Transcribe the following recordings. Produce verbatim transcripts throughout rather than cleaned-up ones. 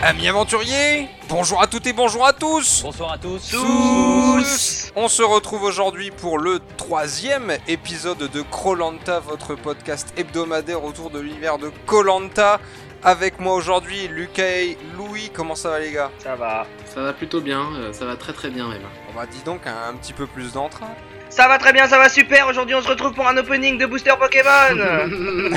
Amis aventuriers, bonjour à toutes et bonjour à tous. Bonsoir à tous. Tous. On se retrouve aujourd'hui pour le troisième épisode de Koh-Lanta, votre podcast hebdomadaire autour de l'univers de Koh-Lanta. Avec moi aujourd'hui, Lucas et Louis. Comment ça va les gars? Ça va. Ça va plutôt bien, euh, ça va très très bien même. On va dis donc un, un petit peu plus d'entrain. Ça va très bien, ça va super. Aujourd'hui on se retrouve pour un opening de booster Pokémon.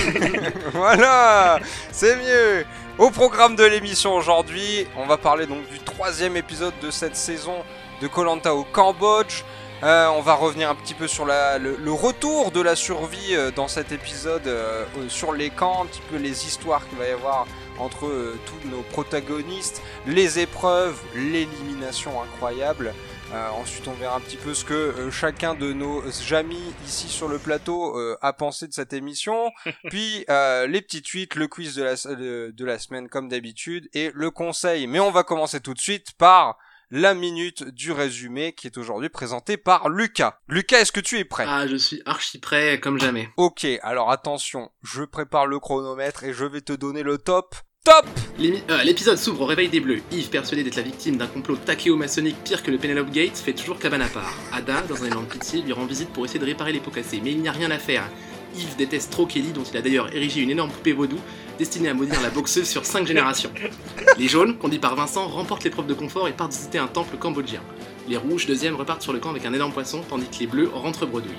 Voilà, c'est mieux. Au programme de l'émission aujourd'hui, on va parler donc du troisième épisode de cette saison de Koh-Lanta au Cambodge. Euh, on va revenir un petit peu sur la, le, le retour de la survie euh, dans cet épisode, euh, euh, sur les camps, un petit peu les histoires qu'il va y avoir entre euh, tous nos protagonistes, les épreuves, l'élimination incroyable. Euh, ensuite on verra un petit peu ce que euh, chacun de nos amis ici sur le plateau euh, a pensé de cette émission, puis euh, les petites tweets, le quiz de la, de, de la semaine comme d'habitude et le conseil. Mais on va commencer tout de suite par la minute du résumé qui est aujourd'hui présentée par Lucas. Lucas, est-ce que tu es prêt? Ah, je suis archi prêt comme jamais. Ok, alors attention, je prépare le chronomètre et je vais te donner le top. Top! L'émi- euh, L'épisode s'ouvre au réveil des Bleus. Yves, persuadé d'être la victime d'un complot tachéo-maçonnique pire que le Penelope Gate, fait toujours cabane à part. Ada, dans un élan de pitié, lui rend visite pour essayer de réparer les pots cassés, mais il n'y a rien à faire. Yves déteste trop Kelly, dont il a d'ailleurs érigé une énorme poupée vaudou, destinée à maudire la boxeuse sur cinq générations. Les jaunes, conduits par Vincent, remportent l'épreuve de confort et partent visiter un temple cambodgien. Les rouges, deuxième, repartent sur le camp avec un énorme poisson, tandis que les bleus rentrent bredouille.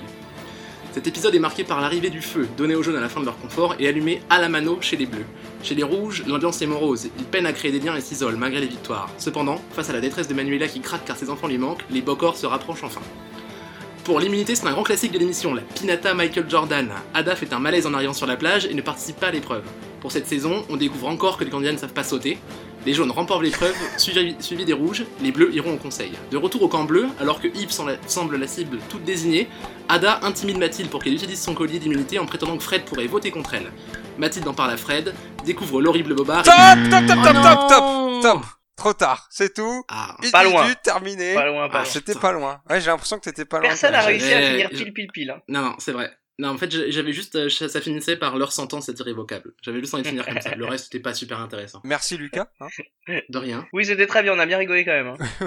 Cet épisode est marqué par l'arrivée du feu, donné aux jaunes à la fin de leur confort et allumé à la mano chez les bleus. Chez les rouges, l'ambiance est morose, ils peinent à créer des liens et s'isolent malgré les victoires. Cependant, face à la détresse de Manuela qui craque car ses enfants lui manquent, les Bokor se rapprochent enfin. Pour l'immunité, c'est un grand classique de l'émission, la Pinata Michael Jordan. Ada fait un malaise en arrivant sur la plage et ne participe pas à l'épreuve. Pour cette saison, on découvre encore que les candidats ne savent pas sauter. Les jaunes remportent l'épreuve, suivi, suivi des rouges, les bleus iront au conseil. De retour au camp bleu, alors que Yves semble la cible toute désignée, Ada intimide Mathilde pour qu'elle utilise son collier d'immunité en prétendant que Fred pourrait voter contre elle. Mathilde en parle à Fred, découvre l'horrible bobard Top, et... top, top, Oh top, non top, top, top. Trop tard, c'est tout. Ah, Une Pas minute, loin. terminé. Pas loin, pas Ah, loin. c'était pas loin. Ouais, j'ai l'impression que t'étais pas loin. Personne n'a J'ai- réussi à j'ai- finir j'ai- pile pile pile. Hein. Non, non, c'est vrai. Non, en fait, j'avais juste... euh, Ça finissait par leur sentence est irrévocable. J'avais juste envie de finir comme ça. Le reste, c'était pas super intéressant. Merci Lucas. Hein. De rien. Oui, c'était très bien, on a bien rigolé quand même. Hein.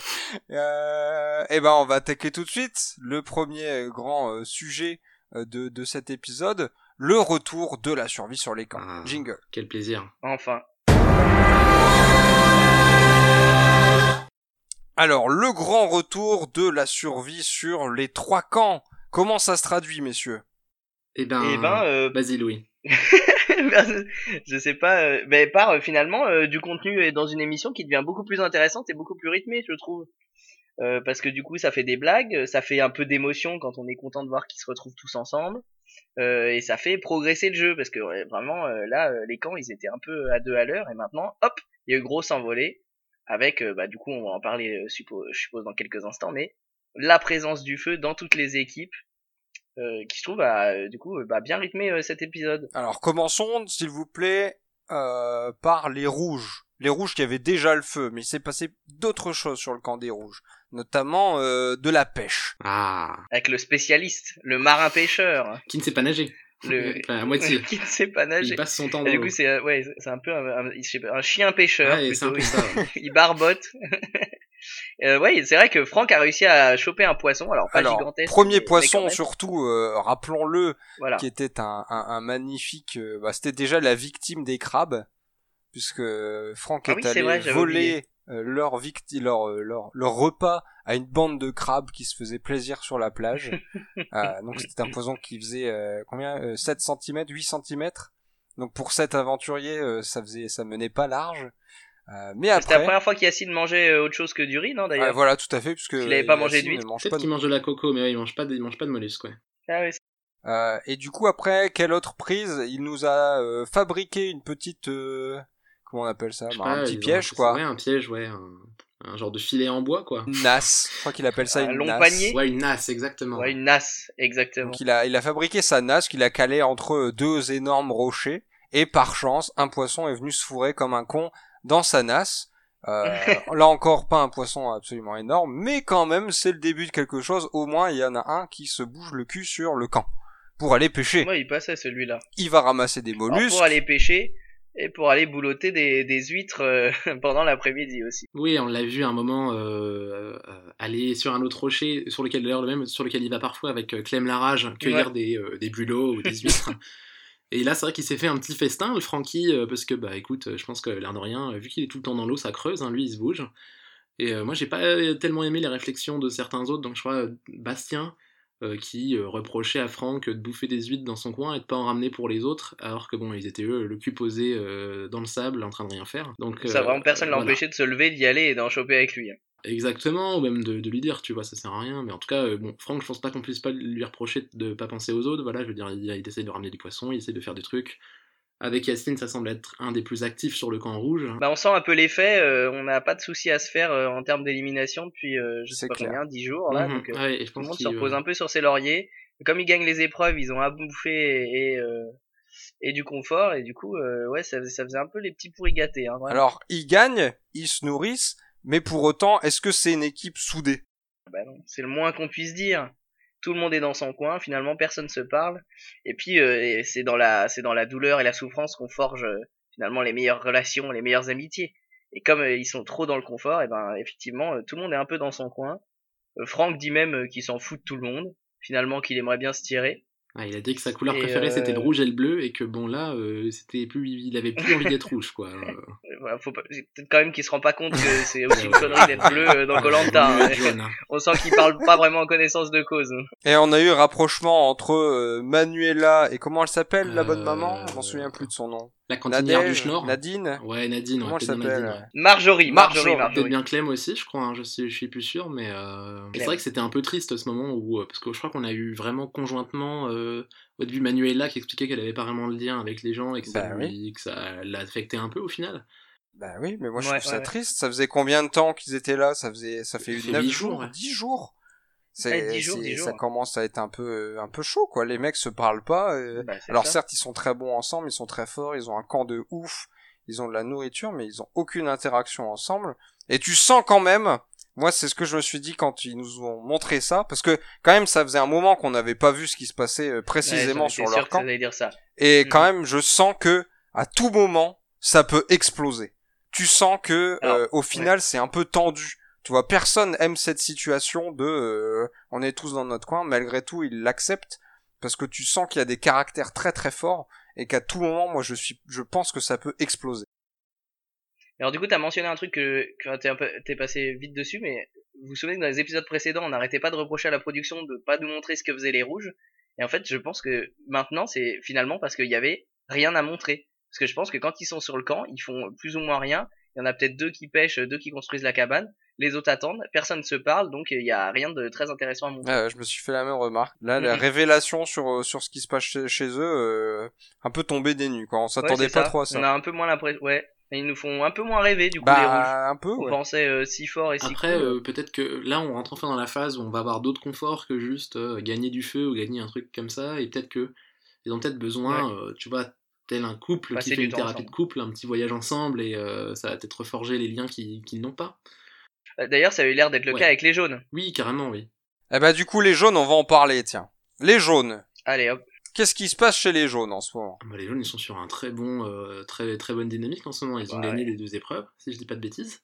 euh, et ben, on va attaquer tout de suite le premier euh, grand euh, sujet euh, de, de cet épisode, le retour de la survie sur les camps. Ah. Jingle. Quel plaisir. Enfin. Alors, le grand retour de la survie sur les trois camps. Comment ça se traduit, messieurs? Eh ben... Et ben, euh, Vas-y, Louis. je sais pas, euh, mais par euh, finalement euh, du contenu est dans une émission qui devient beaucoup plus intéressante et beaucoup plus rythmée, je trouve. Euh, parce que du coup, ça fait des blagues, ça fait un peu d'émotion quand on est content de voir qu'ils se retrouvent tous ensemble, euh, et ça fait progresser le jeu parce que ouais, vraiment euh, là, euh, les camps ils étaient un peu à deux à l'heure et maintenant, hop, il y a eu grosse envolée avec, euh, bah du coup, on va en parler, euh, suppo- je suppose dans quelques instants, mais la présence du feu dans toutes les équipes. Euh, qui je trouve a euh, du coup euh, bah, bien rythmé euh, cet épisode. Alors, commençons, s'il vous plaît, euh, par les rouges. Les rouges qui avaient déjà le feu, mais il s'est passé d'autres choses sur le camp des rouges. Notamment euh, de la pêche. Ah. Avec le spécialiste, le marin pêcheur, Qui ne sait pas nager. le Enfin, à moitié. qui ne sait pas nager. Il passe son temps Et dans du l'eau. coup c'est euh, ouais c'est un peu un, un, je sais pas, un chien pêcheur Ouais, c'est un plutôt. peu ça. Ouais. Il barbote. euh, ouais, c'est vrai que Franck a réussi à choper un poisson, alors pas Alors, gigantesque. premier mais- mais quand poisson même. surtout, euh, rappelons-le, Voilà. qui était un, un, un magnifique... euh, bah, c'était déjà la victime des crabes, puisque Franck Ah est oui, c'est allé vrai, j'avais voler oublié. euh, leur, victi- leur, euh, leur, leur repas à une bande de crabes qui se faisait plaisir sur la plage. euh, donc c'était un poisson qui faisait euh, combien euh, sept centimètres, huit centimètres. Donc pour sept aventuriers, euh, ça faisait, ça menait pas large. Euh, mais C'était la après, première fois qu'Yacine mangeait euh, autre chose que du riz, non ah, d'ailleurs. voilà, tout à fait, puisque Il avait pas mangé Yacine d'huître. ne mange Peut-être pas qu'il mange de la coco, mais ouais, il mange pas de, il mange pas de mollusques, ouais. Ah ouais, Euh, et du coup après, quelle autre prise? Il nous a euh, fabriqué une petite, euh, comment on appelle ça? Je sais Bah, pas, un petit ils ont- piège c'est- quoi. Ouais, un piège, ouais. Un, un genre de filet en bois, quoi. Une nasse. Je crois qu'il appelle ça Un une long nasse. panier. Ouais, une nasse, exactement. ouais, une nasse, exactement. Donc il a, il a fabriqué sa nasse qu'il a calée entre deux énormes rochers. Et par chance, un poisson est venu se fourrer comme un con dans sa nasse. Euh, là encore, pas un poisson absolument énorme, mais quand même, c'est le début de quelque chose. Au moins, il y en a un qui se bouge le cul sur le camp pour aller pêcher. Moi, il passait celui-là. Il va ramasser des Alors, mollusques. pour aller pêcher, et pour aller boulotter des, des huîtres euh, pendant l'après-midi aussi. Oui, on l'a vu à un moment euh, euh, aller sur un autre rocher, sur lequel d'ailleurs le même sur lequel il va parfois avec euh, Clem Larage cueillir Ouais. des, euh, des bulots ou des huîtres. Et là, c'est vrai qu'il s'est fait un petit festin, le Francky, euh, parce que bah écoute, euh, je pense que l'air de rien, vu qu'il est tout le temps dans l'eau, ça creuse, hein, lui il se bouge. Et euh, moi, j'ai pas tellement aimé les réflexions de certains autres, donc je crois euh, Bastien euh, qui euh, reprochait à Franck de bouffer des huîtres dans son coin et de pas en ramener pour les autres, alors que bon, ils étaient eux le cul posé euh, dans le sable en train de rien faire. Donc Ça, euh, vraiment, personne l'a voilà. empêché de se lever, d'y aller et d'en choper avec lui. Exactement, ou même de, de lui dire, tu vois, ça sert à rien. Mais en tout cas, euh, bon, Franck, je pense pas qu'on puisse pas lui reprocher de pas penser aux autres. Voilà, je veux dire, il, il essaie de ramener du poisson, il essaie de faire des trucs. Avec Yacine, ça semble être un des plus actifs sur le camp rouge. Bah, on sent un peu l'effet, euh, on n'a pas de soucis à se faire euh, en termes d'élimination depuis euh, je sais C'est pas clair. combien, dix jours là, Mhm, donc euh, ouais, et je tout le pense monde se qu'il, repose euh, un peu sur ses lauriers. Et comme ils gagnent les épreuves, ils ont à bouffer et, et, euh, et du confort, et du coup, euh, ouais, ça, ça faisait un peu les petits pourris gâtés. Hein, vraiment. Alors, ils gagnent, ils se nourrissent, mais pour autant, est-ce que c'est une équipe soudée? Bah non, c'est le moins qu'on puisse dire. Tout le monde est dans son coin, finalement personne se parle. Et puis euh, et c'est dans la c'est dans la douleur et la souffrance qu'on forge euh, finalement les meilleures relations, les meilleures amitiés. Et comme euh, ils sont trop dans le confort, et ben effectivement euh, tout le monde est un peu dans son coin. Euh, Franck dit même euh, qu'il s'en fout de tout le monde, finalement qu'il aimerait bien se tirer. ah, il a dit que sa couleur Et préférée euh, c'était le rouge et le bleu, et que bon là, euh, c'était plus, il avait plus envie d'être rouge, quoi. Euh, voilà, faut pas, c'est peut-être quand même qu'il se rend pas compte que c'est aussi une ouais, connerie d'être bleu euh, dans Koh-Lanta. bleu et jaune, hein. On sent qu'il parle pas vraiment en connaissance de cause. Et on a eu un rapprochement entre euh, Manuela et comment elle s'appelle, la bonne Euh, maman? Je m'en souviens plus de son nom. La cantinière du Nadège, Schnorr. Nadine. Ouais, Nadine, Comment ouais, elle peut-être bien s'appelle? Nadine, ouais. Marjorie, Marjorie, Marjorie. Marjorie. Peut-être bien Clem aussi, je crois, hein, je, sais, je suis plus sûr, mais euh... c'est vrai que c'était un peu triste ce moment où, euh, parce que je crois qu'on a eu vraiment conjointement, euh, au début Manuela qui expliquait qu'elle avait pas vraiment le lien avec les gens et que ça, Bah lui, oui. que ça l'affectait un peu au final. Bah oui, mais moi je Ouais, trouve ça ouais. triste. Ça faisait combien de temps qu'ils étaient là? Ça faisait, ça fait Ça fait neuf huit jours, jours, ouais. dix jours. C'est, Ouais, dix jours, c'est- dix ça jours. commence à être un peu, un peu chaud, quoi. Les mecs se parlent pas. euh. Bah, c'est Alors ça. certes, ils sont très bons ensemble, ils sont très forts, ils ont un camp de ouf, ils ont de la nourriture, mais ils ont aucune interaction ensemble. Et tu sens quand même, moi c'est ce que je me suis dit quand ils nous ont montré ça, parce que quand même ça faisait un moment qu'on n'avait pas vu ce qui se passait euh, précisément Ouais, sur j'étais sûr leur que camp. ça allait dire ça. Et Mhm. quand même, je sens que à tout moment, ça peut exploser. Tu sens que Alors, euh, au final, c'est un peu tendu. Tu vois, personne aime cette situation de euh, on est tous dans notre coin. Malgré tout, ils l'acceptent parce que tu sens qu'il y a des caractères très très forts et qu'à tout moment, moi, je suis, je pense que ça peut exploser. Alors du coup, t'as mentionné un truc que, que t'es, un peu, t'es passé vite dessus, mais vous vous souvenez que dans les épisodes précédents, on n'arrêtait pas de reprocher à la production de pas nous montrer ce que faisaient les rouges. Et en fait, je pense que maintenant, c'est finalement parce qu'il y avait rien à montrer. Parce que je pense que quand ils sont sur le camp, ils font plus ou moins rien. Il y en a peut-être deux qui pêchent, deux qui construisent la cabane. Les autres attendent, personne ne se parle, donc il y a rien de très intéressant à montrer. Ouais, ouais, je me suis fait la même remarque. Là, la Mhm. révélation sur sur ce qui se passe chez, chez eux, euh, un peu tombé des nues, quoi. On Ouais, s'attendait c'est pas ça. trop à ça. On a un peu moins l'impression. Ouais. Et ils nous font un peu moins rêver, du coup, les rouges. Bah, un peu, On ouais. pensait euh, si fort et si Après, cool. euh, peut-être que là, on rentre enfin dans la phase où on va avoir d'autres conforts que juste euh, gagner du feu ou gagner un truc comme ça, et peut-être que ils ont peut-être besoin, euh, tu vois, tel un couple Passer qui fait du une temps thérapie ensemble. de couple, un petit voyage ensemble, et euh, ça va peut-être reforger les liens qu'ils qu'ils n'ont pas. Euh, D'ailleurs, ça a eu l'air d'être le Ouais. cas avec les jaunes. Oui, carrément, oui. Eh bah, du coup, les jaunes, on va en parler, tiens. Les jaunes. Allez, hop. Qu'est-ce qui se passe chez les jaunes en ce moment? Bah, les jaunes, ils sont sur un très bon, euh, très très bonne dynamique en ce moment. Ils ont Bah, gagné ouais. les deux épreuves, si je dis pas de bêtises.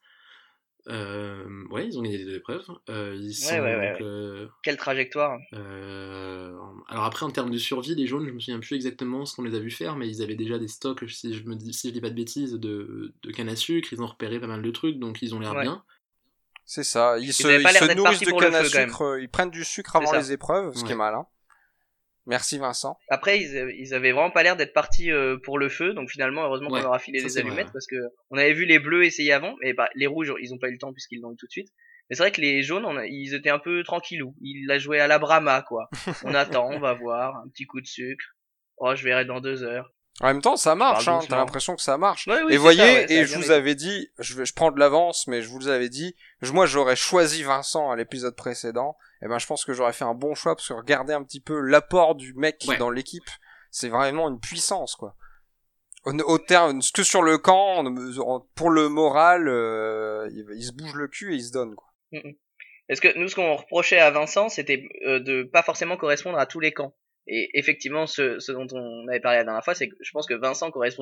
Euh, ouais, ils ont gagné les deux épreuves. Euh, ils sont Ouais, ouais, ouais, donc, ouais. euh, Quelle trajectoire. Euh, alors après en termes de survie, les jaunes, je me souviens plus exactement ce qu'on les a vu faire, mais ils avaient déjà des stocks, si je me dis, si je dis pas de bêtises, de, de canne à sucre. Ils ont repéré pas mal de trucs, donc ils ont l'air Ouais. bien. C'est ça. Ils se, avaient pas ils l'air se d'être nourrissent partis de pour le canne à feu, quand même. sucre. euh, Ils prennent du sucre C'est avant ça. les épreuves, ce qui Ouais. est malin. Merci Vincent. Après, ils, ils avaient vraiment pas l'air d'être partis euh, pour le feu, donc finalement, heureusement Ouais, qu'on leur a filé ça, des c'est vrai, allumettes, ouais. parce que on avait vu les bleus essayer avant, mais bah, les rouges, ils ont pas eu le temps puisqu'ils l'ont eu tout de suite. Mais c'est vrai que les jaunes, on a, ils étaient un peu tranquillous. Ils la jouaient à la Brahma, quoi. On attend, on va voir, un petit coup de sucre. Oh, je verrai dans deux heures. En même temps, ça marche, parle hein. T'as doucement. l'impression que ça marche. Ouais, oui, et c'est voyez, ça, ouais, ça a et je bien vous été. avais dit, je, vais, je prends de l'avance, mais je vous avais dit, je- moi j'aurais choisi Vincent à l'épisode précédent. Et ben, je pense que j'aurais fait un bon choix parce que regardez un petit peu l'apport du mec Ouais. dans l'équipe. C'est vraiment une puissance, quoi. Au, au terme, que sur le camp, pour le moral, euh, il, il se bouge le cul et il se donne, quoi. Mm, mm. Parce que nous, ce qu'on reprochait à Vincent, c'était euh, de pas forcément correspondre à tous les camps. Et effectivement, ce, ce dont on avait parlé la dernière fois, c'est que je pense que Vincent correspondait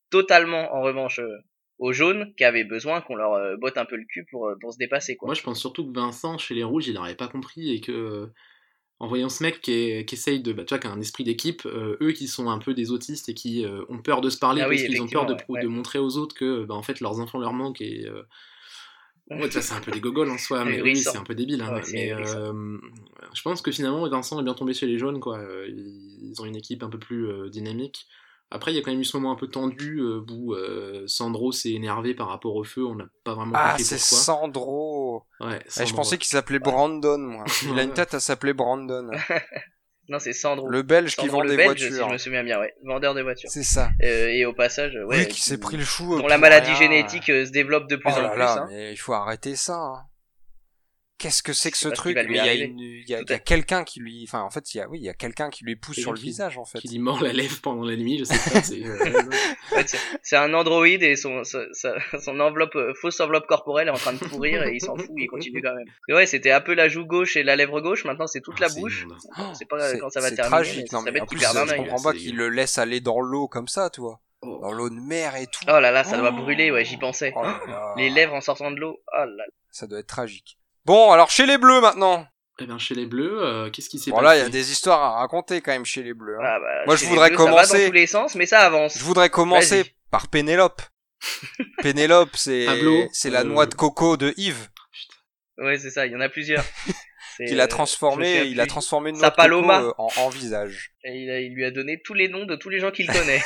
totalement en revanche euh, aux jaunes qui avaient besoin qu'on leur euh, botte un peu le cul pour, euh, pour se dépasser, quoi. Moi, je pense surtout que Vincent, chez les rouges, il n'aurait pas compris et que, euh, en voyant ce mec qui, est, qui essaye de, bah, tu vois, qui a un esprit d'équipe, euh, eux qui sont un peu des autistes et qui euh, ont peur de se parler Ah parce oui, qu'ils ont peur de, effectivement, ouais, de ouais. montrer aux autres que, bah, en fait, leurs enfants leur manquent et euh, ouais, ça c'est un peu des gogoles en soi, mais oui, Ahurissant. c'est un peu débile. Hein, Ouais, c'est mais ahurissant. euh, je pense que finalement, Vincent est bien tombé chez les jaunes, quoi. Euh, Ils ont une équipe un peu plus euh, dynamique. Après, il y a quand même eu ce moment un peu tendu euh, où euh, Sandro s'est énervé par rapport au feu. On n'a pas vraiment Ah, compris c'est pourquoi. Sandro. Ouais, Eh, Sandro. je pensais qu'il s'appelait Brandon, moi. Il a une Ouais. tête à s'appeler Brandon. Non, c'est Sandro. Le Belge qui Sandro vend le des Belge, si voitures. je me souviens bien, ouais. Vendeur de voitures. C'est ça. Euh, et au passage, euh, ouais, Oui, qui s'est pris le chou. euh, dont la pour maladie rien. génétique euh, se développe de plus Oh en là plus. là, Hein. mais il faut arrêter ça. Hein. Qu'est-ce que c'est que Je sais ce pas ce qui truc? va lui Mais il y a arriver. une, il y a, Tout il y a à- quelqu'un qui lui, enfin, en fait, il y a, oui, il y a quelqu'un qui lui pousse Quelqu'un sur le qui- visage, en fait. Qui lui mord la lèvre pendant la nuit, je sais pas. C'est, euh, En fait, c'est- c'est un androïde et son, son, sa- son enveloppe, euh, fausse enveloppe corporelle est en train de pourrir et il s'en fout, il continue quand même. Et ouais, c'était un peu la joue gauche et la lèvre gauche, maintenant c'est toute Ah, la c'est bouche. immonde. On Oh, sait pas c'est, quand ça va c'est terminer, mais tragique. ça Non, serait mais en bête qu'il plus, perde je un œil. comprends C'est pas dégueu. qu'il le laisse aller dans l'eau comme ça, tu vois. Oh. Dans l'eau de mer et tout. Oh là là, ça doit Oh. brûler, ouais, j'y pensais. Oh là là. Les lèvres en sortant de l'eau, oh là là. Ça doit être tragique. Bon, alors chez les Bleus maintenant. Eh bien, chez les Bleus, euh, qu'est-ce qui s'est Bon passé là, il y a des histoires à raconter quand même chez les Bleus. Hein. Ah bah, Moi, chez je les voudrais Bleus, ça va commencer- dans tous les sens, mais ça avance. Je voudrais commencer Vas-y. par Pénélope. Pénélope, c'est Pablo, c'est la euh, noix de coco de Yves Ouais, c'est ça, il y en a plusieurs. C'est, qu'il a euh, je me transformé, souviens il a plus. transformé une Sa noix de coco Paloma. euh, en, en visage. Et il, a- il lui a donné tous les noms de tous les gens qu'il connaît.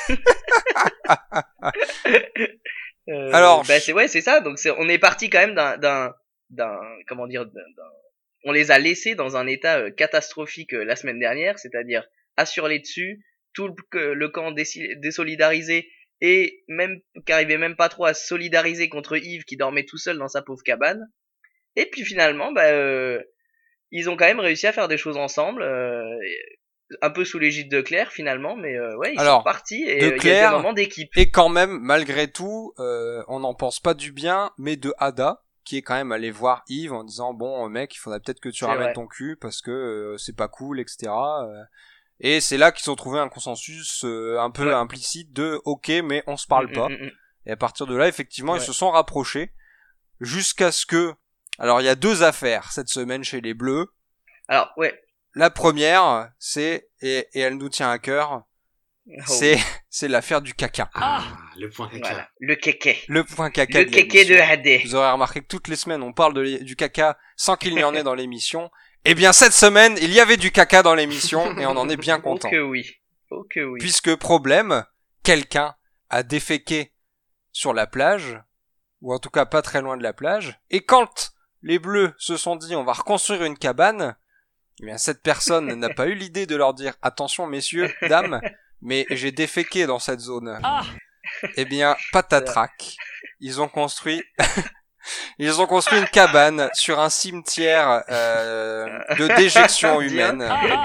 Euh, Alors, bah je- c'est ouais, c'est ça. Donc c'est, on est parti quand même d'un, d'un, d'un, comment dire, d'un, d'un- on les a laissés dans un état euh, catastrophique euh, la semaine dernière, c'est-à-dire assurés dessus, tout le, que- le camp déci- désolidarisé et même qu'arrivait même pas trop à se solidariser contre Yves qui dormait tout seul dans sa pauvre cabane. Et puis finalement, bah, euh, ils ont quand même réussi à faire des choses ensemble. Euh, un peu sous l'égide de Claire finalement, mais euh, ouais, ils Alors, sont repartis et de euh, il y a Claire- des moments d'équipe. Et quand même, malgré tout, euh, on n'en pense pas du bien, mais de Ada, qui est quand même allé voir Yves en disant bon mec, il faudrait peut-être que tu C'est ramènes vrai. ton cul parce que euh, c'est pas cool, et cetera. Euh, Et c'est là qu'ils ont trouvé un consensus euh, un peu Ouais. implicite de ok, mais on se parle Mm, pas. mm, mm, mm. Et à partir de là, effectivement, Ouais. ils se sont rapprochés jusqu'à ce que, alors il y a deux affaires cette semaine chez les Bleus. Alors ouais. La première, c'est et, et elle nous tient à cœur, Oh, c'est c'est l'affaire du caca. Ah, le point caca. voilà, le kéké. Le point caca. Le de kéké de l'émission. Hadé. Vous aurez remarqué que toutes les semaines, on parle de, l'é- du caca sans qu'il n'y en ait dans l'émission. Eh bien, cette semaine, il y avait du caca dans l'émission et on en est bien Oh content. que oui. Oh que oui. Puisque problème, quelqu'un a déféqué sur la plage, ou en tout cas pas très loin de la plage, et quand les Bleus se sont dit on va reconstruire une cabane, eh bien cette personne n'a pas eu l'idée de leur dire attention messieurs, dames, mais j'ai déféqué dans cette zone. Eh bien, patatrac, ils ont construit ils ont construit une cabane sur un cimetière euh, de déjection humaine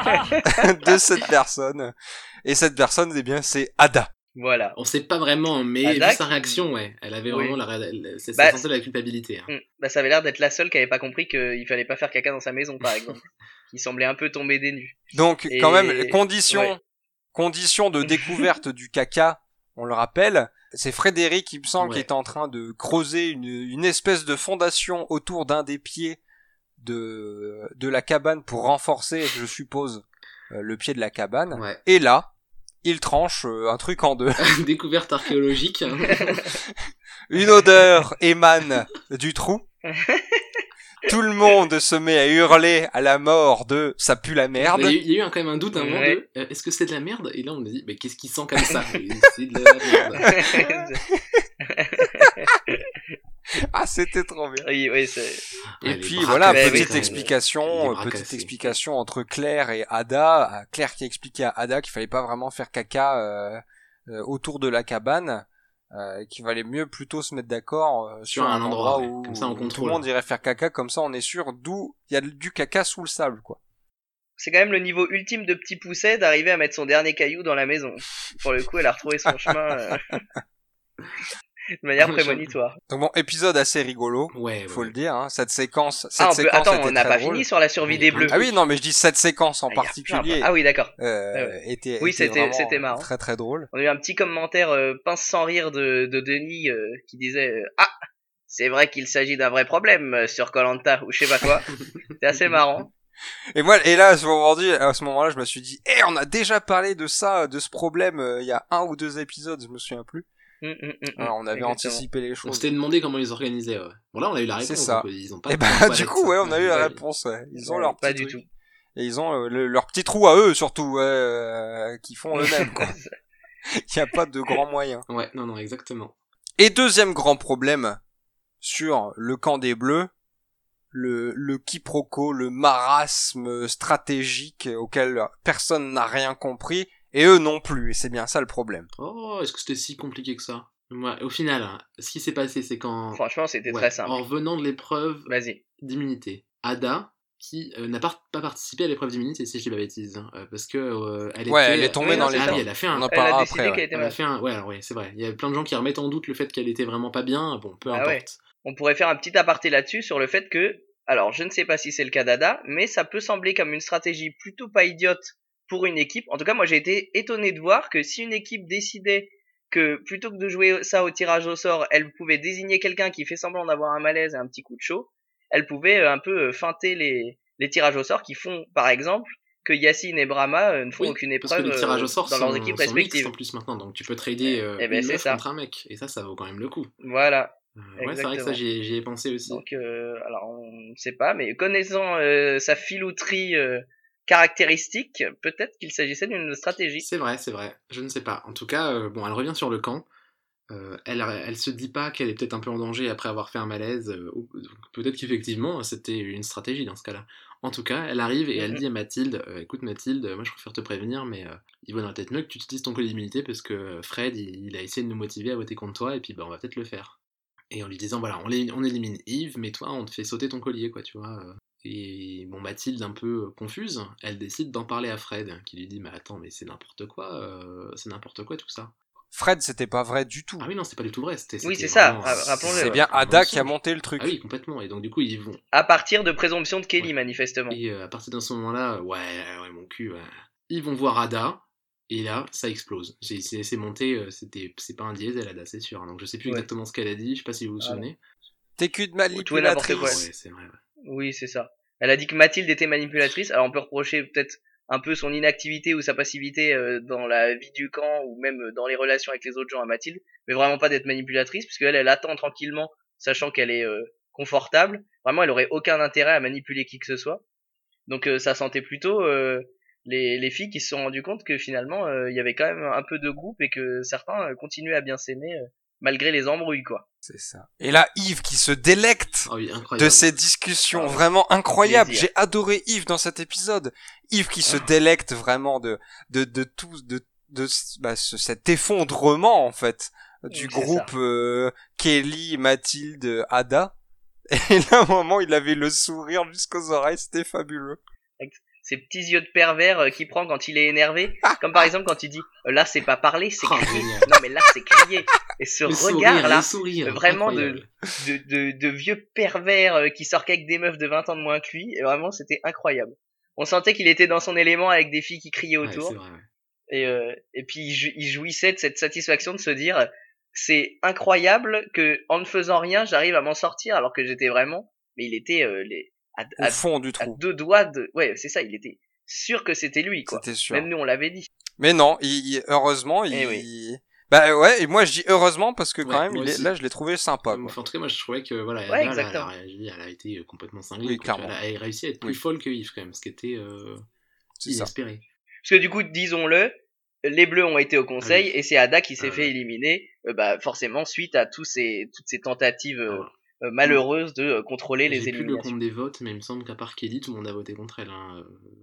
de cette personne. Et cette personne, eh bien, c'est Ada. Voilà. On sait pas vraiment, mais Ada vu sa qui- réaction, ouais, elle avait Oui. vraiment la, ré- la- c'est Bah, ça sentait la culpabilité. Hein. Mm. Bah ça avait l'air d'être la seule qui avait pas compris qu'il fallait pas faire caca dans sa maison par exemple. Qui semblait un peu tomber des nues. Donc, Et- quand même, condition, ouais. condition de découverte du caca, on le rappelle, c'est Frédéric, il me semble, Ouais. qui est en train de creuser une, une espèce de fondation autour d'un des pieds de, de la cabane pour renforcer, je suppose, euh, le pied de la cabane. Ouais. Et là, il tranche euh, un truc en deux. Découverte archéologique. hein. Une odeur émane du trou. Tout le monde se met à hurler à la mort de « ça pue la merde Il y, a eu, il y a eu un- quand même un doute à un moment Ouais. de euh, est-ce que c'est de la merde? Et là on a dit mais qu'est-ce qui sent comme ça? Et c'est de la merde. » Ah, c'était trop bien. oui, oui, c'est... Et Ouais, les puis bras voilà, cassés, petite quand même. explication, Les euh, bras petite cassés. explication entre Claire et Ada. Euh, Claire qui expliquait à Ada qu'il fallait pas vraiment faire caca euh, euh, autour de la cabane, euh, qu'il valait mieux plutôt se mettre d'accord euh, sur, Sur un endroit, ouais. où Comme ça, on tout contrôle. le monde irait faire caca, comme ça on est sûr d'où il y a du caca sous le sable, quoi. c'est quand même le niveau ultime de Petit Pousset d'arriver à mettre son dernier caillou dans la maison. Pour le coup, elle a retrouvé son chemin. euh. de manière prémonitoire. Donc bon, épisode assez rigolo, Ouais, ouais, faut ouais. le dire. Hein. Cette séquence, cette Ah, on peut... séquence Attends, était on n'a très pas drôle. fini sur la survie Il y a des plein de bleus. Ah oui, non, mais je dis cette séquence en Ah, il y a plein, particulier. plein. Ah oui, d'accord. Euh, Ouais. était, Oui, était c'était- vraiment c'était marrant. très très drôle. On a eu un petit commentaire euh, pince sans rire de, de Denis euh, qui disait euh, ah, c'est vrai qu'il s'agit d'un vrai problème euh, sur Koh-Lanta ou je sais pas quoi. C'était assez marrant. Et moi, et là, à ce moment-là, à ce moment-là, je me suis dit, eh, on a déjà parlé de ça, de ce problème, euh, il y a un ou deux épisodes, je me souviens plus. Hum, hum, hum, Alors, hum, on avait exactement. anticipé les On choses. s'était demandé comment ils organisaient. Ouais. Bon là, on a eu la réponse. C'est ça. Donc, ils ont pas. Et bah, pas du de coup, ça. ouais, on a eu la Ouais. réponse. Ouais. Ils ont Ouais, leur pas petit du truc. tout. Et ils ont euh, le- leur petit trou à eux, surtout, ouais, euh, qui font eux-mêmes, quoi. Il n'y a pas de grands moyens. Ouais, non, non, exactement. Et deuxième grand problème sur le camp des Bleus, le, le quiproquo, le marasme stratégique auquel personne n'a rien compris, et eux non plus, et c'est bien ça le problème. Oh, est-ce que c'était si compliqué que ça? Ouais, au final, hein, ce qui s'est passé, c'est quand, Franchement, c'était ouais, très simple. en revenant de l'épreuve Vas-y. d'immunité, Ada, qui euh, n'a pas, pas participé à l'épreuve d'immunité, si je dis pas bêtise, hein, euh, parce que euh, elle Ouais, était... elle est tombée Oui, dans non, les c'est Ah ça. oui, elle a fait un... On en Elle a parlera décidé après. qu'elle Ouais. était Elle a mal. fait un... Ouais, alors oui, c'est vrai. Il y a plein de gens qui remettent en doute le fait qu'elle était vraiment pas bien. Bon, peu Ah importe. ouais. On pourrait faire un petit aparté là-dessus sur le fait que, alors je ne sais pas si c'est le cas d'Ada, mais ça peut sembler comme une stratégie plutôt pas idiote pour une équipe. En tout cas, moi j'ai été étonné de voir que si une équipe décidait que plutôt que de jouer ça au tirage au sort, elle pouvait désigner quelqu'un qui fait semblant d'avoir un malaise et un petit coup de chaud, elle pouvait euh, un peu euh, feinter les, les tirages au sort qui font, par exemple, que Yacine et Brahma euh, ne font Oui, aucune parce que épreuve les tirages au euh, sort dans sont, leurs équipes sont mixtes respectives. en plus maintenant. Donc tu peux trader euh, Eh ben, une c'est meuf ça. contre un mec. Et ça, ça vaut quand même le coup. Voilà. Euh, ouais, c'est vrai que ça, Exactement. j'y ai, j'y ai pensé aussi. Donc, euh, alors on ne sait pas, mais connaissant euh, sa filouterie euh, caractéristique, peut-être qu'il s'agissait d'une stratégie. C'est vrai, c'est vrai. Je ne sais pas. En tout cas, euh, bon, elle revient sur le camp. Euh, elle, elle se dit pas qu'elle est peut-être un peu en danger après avoir fait un malaise. Euh, ou, peut-être qu'effectivement, c'était une stratégie dans ce cas-là. En tout cas, elle arrive et elle dit à Mathilde, euh, écoute Mathilde, moi je préfère te prévenir, mais euh, il vaudrait peut-être mieux que tu utilises ton code d'immunité parce que Fred, il, il a essayé de nous motiver à voter contre toi et puis bah, on va peut-être le faire. Et en lui disant, voilà, on, on élimine Yves, mais toi, on te fait sauter ton collier, quoi, tu vois. Et bon, Mathilde, un peu confuse, elle décide d'en parler à Fred, qui lui dit, mais attends, mais c'est n'importe quoi, euh, c'est n'importe quoi tout ça. Fred, c'était pas vrai du tout. Ah oui, non, c'est pas du tout vrai. C'était, Oui, c'était c'est ça, vraiment, ah, euh, rappelons-le. C'est ouais. bien un Ada mensonge. qui a monté le truc. Ah oui, complètement. Et donc, du coup, ils vont. À partir de présomption de Kelly, Ouais. manifestement. Et euh, à partir de ce moment-là, ouais, ouais, mon cul, ouais. Ils vont voir Ada, et là, ça explose. J'ai, c'est, c'est monté, euh, c'était, c'est pas un diesel, Ada, c'est sûr. Donc, je sais plus Ouais. exactement ce qu'elle a dit, je sais pas si vous vous Ah, souvenez. T'es qu'une Tout et n'importe quoi. manipulatrice. Ouais, c'est vrai, ouais. Oui, c'est ça. Elle a dit que Mathilde était manipulatrice. Alors on peut reprocher peut-être un peu son inactivité ou sa passivité euh, dans la vie du camp ou même dans les relations avec les autres gens à Mathilde, mais vraiment pas d'être manipulatrice puisque elle, elle attend tranquillement, sachant qu'elle est euh, confortable. Vraiment, elle aurait aucun intérêt à manipuler qui que ce soit. Donc euh, ça sentait plutôt euh, les, les filles qui se sont rendues compte que finalement il euh, y avait quand même un peu de groupe et que certains euh, continuaient à bien s'aimer euh, malgré les embrouilles, quoi. C'est ça. Et là, Yves qui se délecte Oh oui, incroyable. de ces discussions Ah, vraiment incroyables. plaisir. J'ai adoré Yves dans cet épisode. Yves qui se délecte vraiment de de de tout de de bah, ce, cet effondrement en fait du Oui, c'est groupe ça. euh, Kelly, Mathilde, Ada. Et là, à un moment, il avait le sourire jusqu'aux oreilles, c'était fabuleux. Ces petits yeux de pervers euh, qu'il prend quand il est énervé, comme par exemple quand il dit euh, là c'est pas parler, c'est Oh, crier. génial. Non mais là c'est crier. Et ce Le regard sourire, là, le sourire, vraiment de, incroyable. de, de, de vieux pervers euh, qui sort qu'avec des meufs de vingt ans de moins que lui, et vraiment c'était incroyable. On sentait qu'il était dans son élément avec des filles qui criaient Ouais, autour, c'est vrai, ouais. et, euh, et puis il, jou- il jouissait de cette satisfaction de se dire c'est incroyable que en ne faisant rien j'arrive à m'en sortir alors que j'étais vraiment, mais il était euh, les, à, Au à, fond du à trou. deux doigts de, ouais c'est ça, il était sûr que c'était lui quoi. C'était sûr. Même nous on l'avait dit. Mais non, il, il- heureusement, il... Eh oui. Bah ouais, et moi je dis heureusement parce que quand Ouais, même, moi il est... aussi. là je l'ai trouvé sympa. Quoi. Enfin, en tout cas, moi je trouvais que voilà, Ouais, Ada, là, elle a exactement. réagi, elle a été complètement cinglée. Oui, quoi, tu vois, clairement. elle a réussi à être plus Oui. folle que Yves quand même, ce qui était euh, C'est ça. inespéré. Parce que du coup, disons-le, les Bleus ont été au conseil Ah oui. et c'est Ada qui s'est Ah fait ouais. éliminer, euh, bah forcément suite à tous ces toutes ces tentatives euh, Alors, euh, malheureuses de euh, contrôler les j'ai plus le éliminations. compte des votes, mais il me semble qu'à part Kelly, tout le monde a voté contre elle. Hein.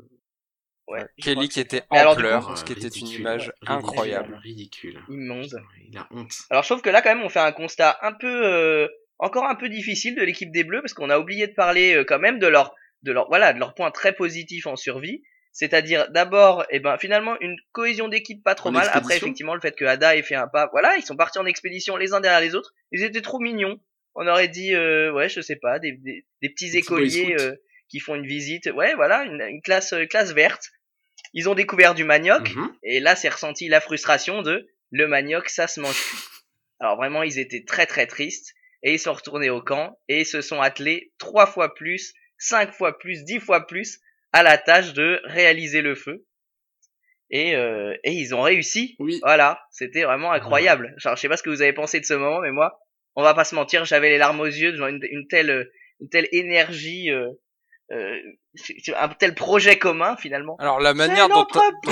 Ouais, je crois Kelly que qui c'est était ça. Mais en alors, du coup, pleurs, Oh, ce qui était une ridicule, image ridicule, incroyable. Ridicule. Immonde. Putain, il a honte. Alors je trouve que là quand même on fait un constat un peu euh, encore un peu difficile de l'équipe des Bleus parce qu'on a oublié de parler euh, quand même de leur de leur voilà de leur point très positif en survie, C'est-à-dire d'abord, eh ben finalement une cohésion d'équipe pas trop En mal. Après expédition. effectivement le fait que Ada ait fait un pas, voilà, ils sont partis en expédition les uns derrière les autres. Ils étaient trop mignons. On aurait dit, euh, ouais, je sais pas, des, des, des petits Des petits boy écoliers scouts. euh, qui font une visite. Ouais, voilà, une, une classe euh, classe verte. Ils ont découvert du manioc Mhm. et là c'est ressenti la frustration de le manioc, ça se mange plus. Alors vraiment, ils étaient très très tristes et ils sont retournés au camp et ils se sont attelés trois fois plus, cinq fois plus, dix fois plus à la tâche de réaliser le feu. Et, euh, et ils ont réussi. Oui. Voilà, c'était vraiment incroyable. Genre, je sais pas ce que vous avez pensé de ce moment, mais moi, on va pas se mentir, j'avais les larmes aux yeux, genre une, une telle, une telle énergie, euh, euh, un tel projet commun finalement. Alors la C'est manière dont, notre dont-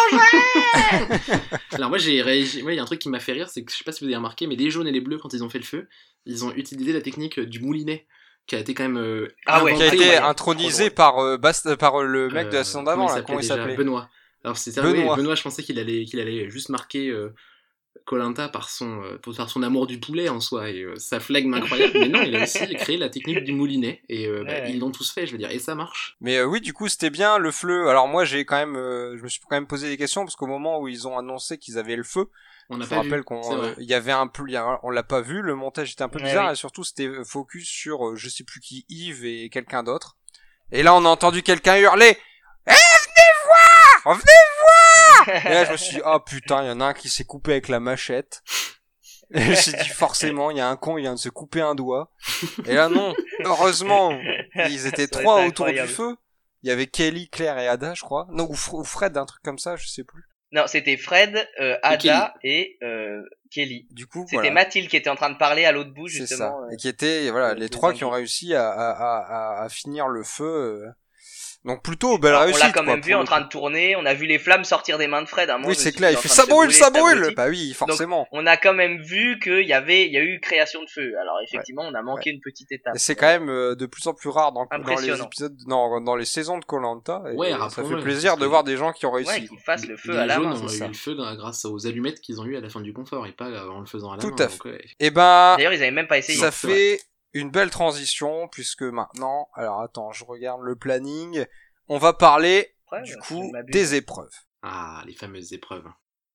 projet. Alors moi j'ai réagi, moi il y a un truc qui m'a fait rire, c'est que je sais pas si vous avez remarqué, mais les jaunes et les bleus quand ils ont fait le feu, ils ont utilisé la technique du moulinet, qui a été quand même euh, Ah ouais, qui a inventée, été incroyable. intronisé Trop par euh, Bast- par euh, le mec de euh, la saison d'avant, là, comment comment il déjà s'appelait Benoît. Alors c'est sérieux, Benoît. Benoît. Benoît, je pensais qu'il allait, qu'il allait juste marquer euh, Koh-Lanta par son, euh, pour faire son amour du poulet en soi et euh, sa flegme incroyable, mais non, il a aussi créé la technique du moulinet et euh, bah, Ouais, ouais. ils l'ont tous fait, je veux dire, et ça marche. Mais euh, oui, du coup, c'était bien le feu. Alors moi, j'ai quand même, euh, je me suis quand même posé des questions parce qu'au moment où ils ont annoncé qu'ils avaient le feu, On n'a je pas me vu. rappelle qu'on, C'est vrai. euh, il y avait un peu, il y a- on l'a pas vu, le montage était un peu Ouais, bizarre oui. et surtout c'était focus sur, euh, je sais plus qui, Yves et quelqu'un d'autre. Et là, on a entendu quelqu'un hurler. Eh, venez voir, venez voir. Et là, je me suis dit, oh putain, il y en a un qui s'est coupé avec la machette. Et je me suis dit, forcément, il y a un con, il vient de se couper un doigt. Et là, non. Heureusement, ils étaient Ça aurait trois été autour du incroyable. feu. Il y avait Kelly, Claire et Ada, je crois. Non, ou, Fr- ou Fred, un truc comme ça, je sais plus. Non, c'était Fred, euh, Ada et, euh, Kelly. Du coup, C'était voilà. Mathilde qui était en train de parler à l'autre bout C'est ça. justement. euh, Et qui étaient, voilà, le les trois deuxième qui ont groupe. réussi à, à, à, à- à finir le feu. euh. Donc plutôt belle Alors, on réussite. l'a quand quoi, même vu pour en le train coup. de tourner, on a vu les flammes sortir des mains de Fred. À un moment, Oui, je me c'est suis clair. dit, Il est en fait train ça de se brûle, brûler, ça cet brûle. abruti. Bah oui, forcément. On a quand même vu qu'il y avait, il y a eu création de feu. Alors effectivement, on a manqué une petite étape. Et c'est quand même euh, de plus en plus rare dans, dans les Impressionnant. épisodes, dans, dans les saisons de Koh-Lanta. Et Ouais, ça rappelons-le, fait plaisir parce de que- voir des gens qui ont réussi. Ouais, qu'ils fassent le feu à les la jaunes main. ont c'est eu ça. le feu grâce aux allumettes qu'ils ont eu à la fin du confort et pas en le faisant à la Tout main. à fait. donc, ouais. Et ben, D'ailleurs, ils avaient même pas essayé. ça c'est fait une belle transition puisque maintenant, alors attends, je regarde le planning. On va parler Ouais, du je coup ne m'abuse. des épreuves. Ah, les fameuses épreuves.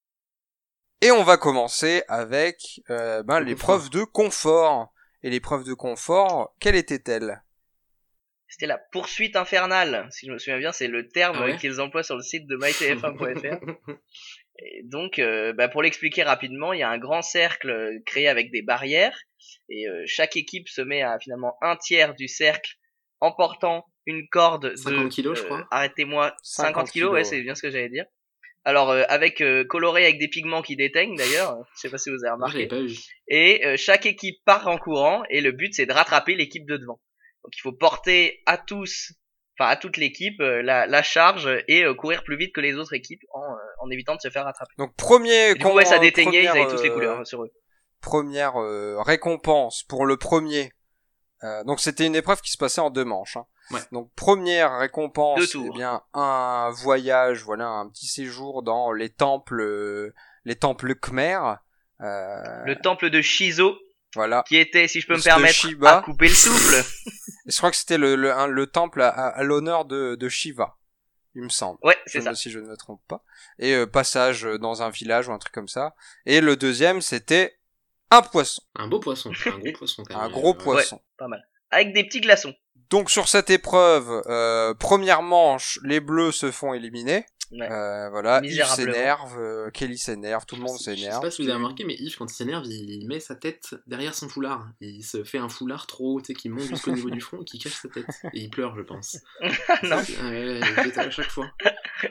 Et on va commencer avec euh, ben, Le l'épreuve confort. de confort. Et l'épreuve de confort, quelle était-elle? C'était la poursuite infernale. Si je me souviens bien, c'est le terme Ah ouais qu'ils emploient sur le site de my t f un point f r. Et donc, euh, bah, pour l'expliquer rapidement, il y a un grand cercle créé avec des barrières et euh, chaque équipe se met à finalement un tiers du cercle en portant une corde de cinquante kilos, je euh, crois. arrêtez-moi, cinquante cinquante kilos, ouais, kilos, c'est ouais. bien ce que j'allais dire. Alors euh, avec euh, coloré avec des pigments qui déteignent d'ailleurs, je sais pas si vous avez Moi, j'avais remarqué. pas vu. Et euh, chaque équipe part en courant et le but c'est de rattraper l'équipe de devant. Donc il faut porter à tous, enfin à toute l'équipe euh, la, la charge et euh, courir plus vite que les autres équipes en, euh, en évitant de se faire rattraper. Donc premier, Et du coup ouais, ça con- déteignait, ils première, avaient tous les euh, couleurs hein, sur eux. première euh, récompense pour le premier. Euh, donc c'était une épreuve qui se passait en deux manches. Hein. Ouais. Donc première récompense, Deux tours. eh bien un voyage, voilà, un petit séjour dans les temples, euh, les temples Khmer. Euh, Le temple de Shizo voilà. qui était, si je peux me De permettre, Shiba. à couper le souffle. Et je crois que c'était le, le, un- le temple à, à, à l'honneur de, de Shiva, il me semble. Ouais, Je c'est ne- ça. Si je ne me trompe pas. Et euh, passage dans un village ou un truc comme ça. Et le deuxième, c'était un poisson, Un beau poisson, un gros poisson quand même. un gros Euh, poisson. Pas mal. Avec des petits glaçons. Donc sur cette épreuve, euh, première manche, les bleus se font éliminer. Ouais. Euh, voilà, Yves Misérablement. s'énerve, euh, Kelly s'énerve, tout le monde Je sais s'énerve. pas si vous avez remarqué, mais Yves, quand il s'énerve, il met sa tête derrière son foulard. Il se fait un foulard trop haut, tu sais, qui monte jusqu'au niveau du front et qui cache sa tête. Et il pleure, je pense. Non, C'est- Ouais, il fait ça à chaque fois.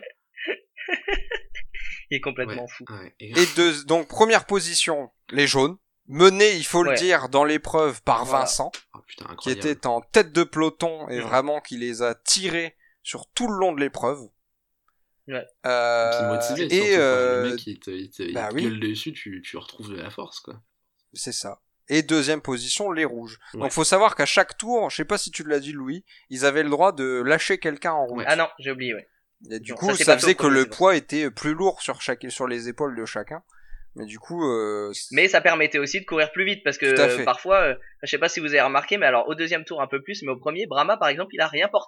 il est complètement Ouais. fou. Ouais. Et- Et deux, donc première position, les jaunes, menés, il faut le Ouais. dire, dans l'épreuve par Voilà. Vincent, Oh, putain, qui incroyable. était en tête de peloton et Mhm. vraiment qui les a tirés sur tout le long de l'épreuve. Ouais. Euh, Puis motivé, et surtout, quoi. euh, Le mec, il te, il te, il bah te oui. gueule dessus, tu, tu retrouves de la force, quoi. c'est ça. Et deuxième position, les rouges. Ouais. Donc faut savoir qu'à chaque tour, je sais pas si tu l'as dit Louis, ils avaient le droit de lâcher quelqu'un en rouge. Ouais. Ah non, j'ai oublié, ouais. Et du Non, coup, ça, c'est ça pas faisait tout que au premier, le c'est poids était plus lourd sur chaque, sur les épaules de chacun. Mais du coup, euh, c'est- Mais ça permettait aussi de courir plus vite parce que Tout à fait. euh, parfois, euh, je sais pas si vous avez remarqué, mais alors au deuxième tour un peu plus, mais au premier, Brahma par exemple, il a rien porté.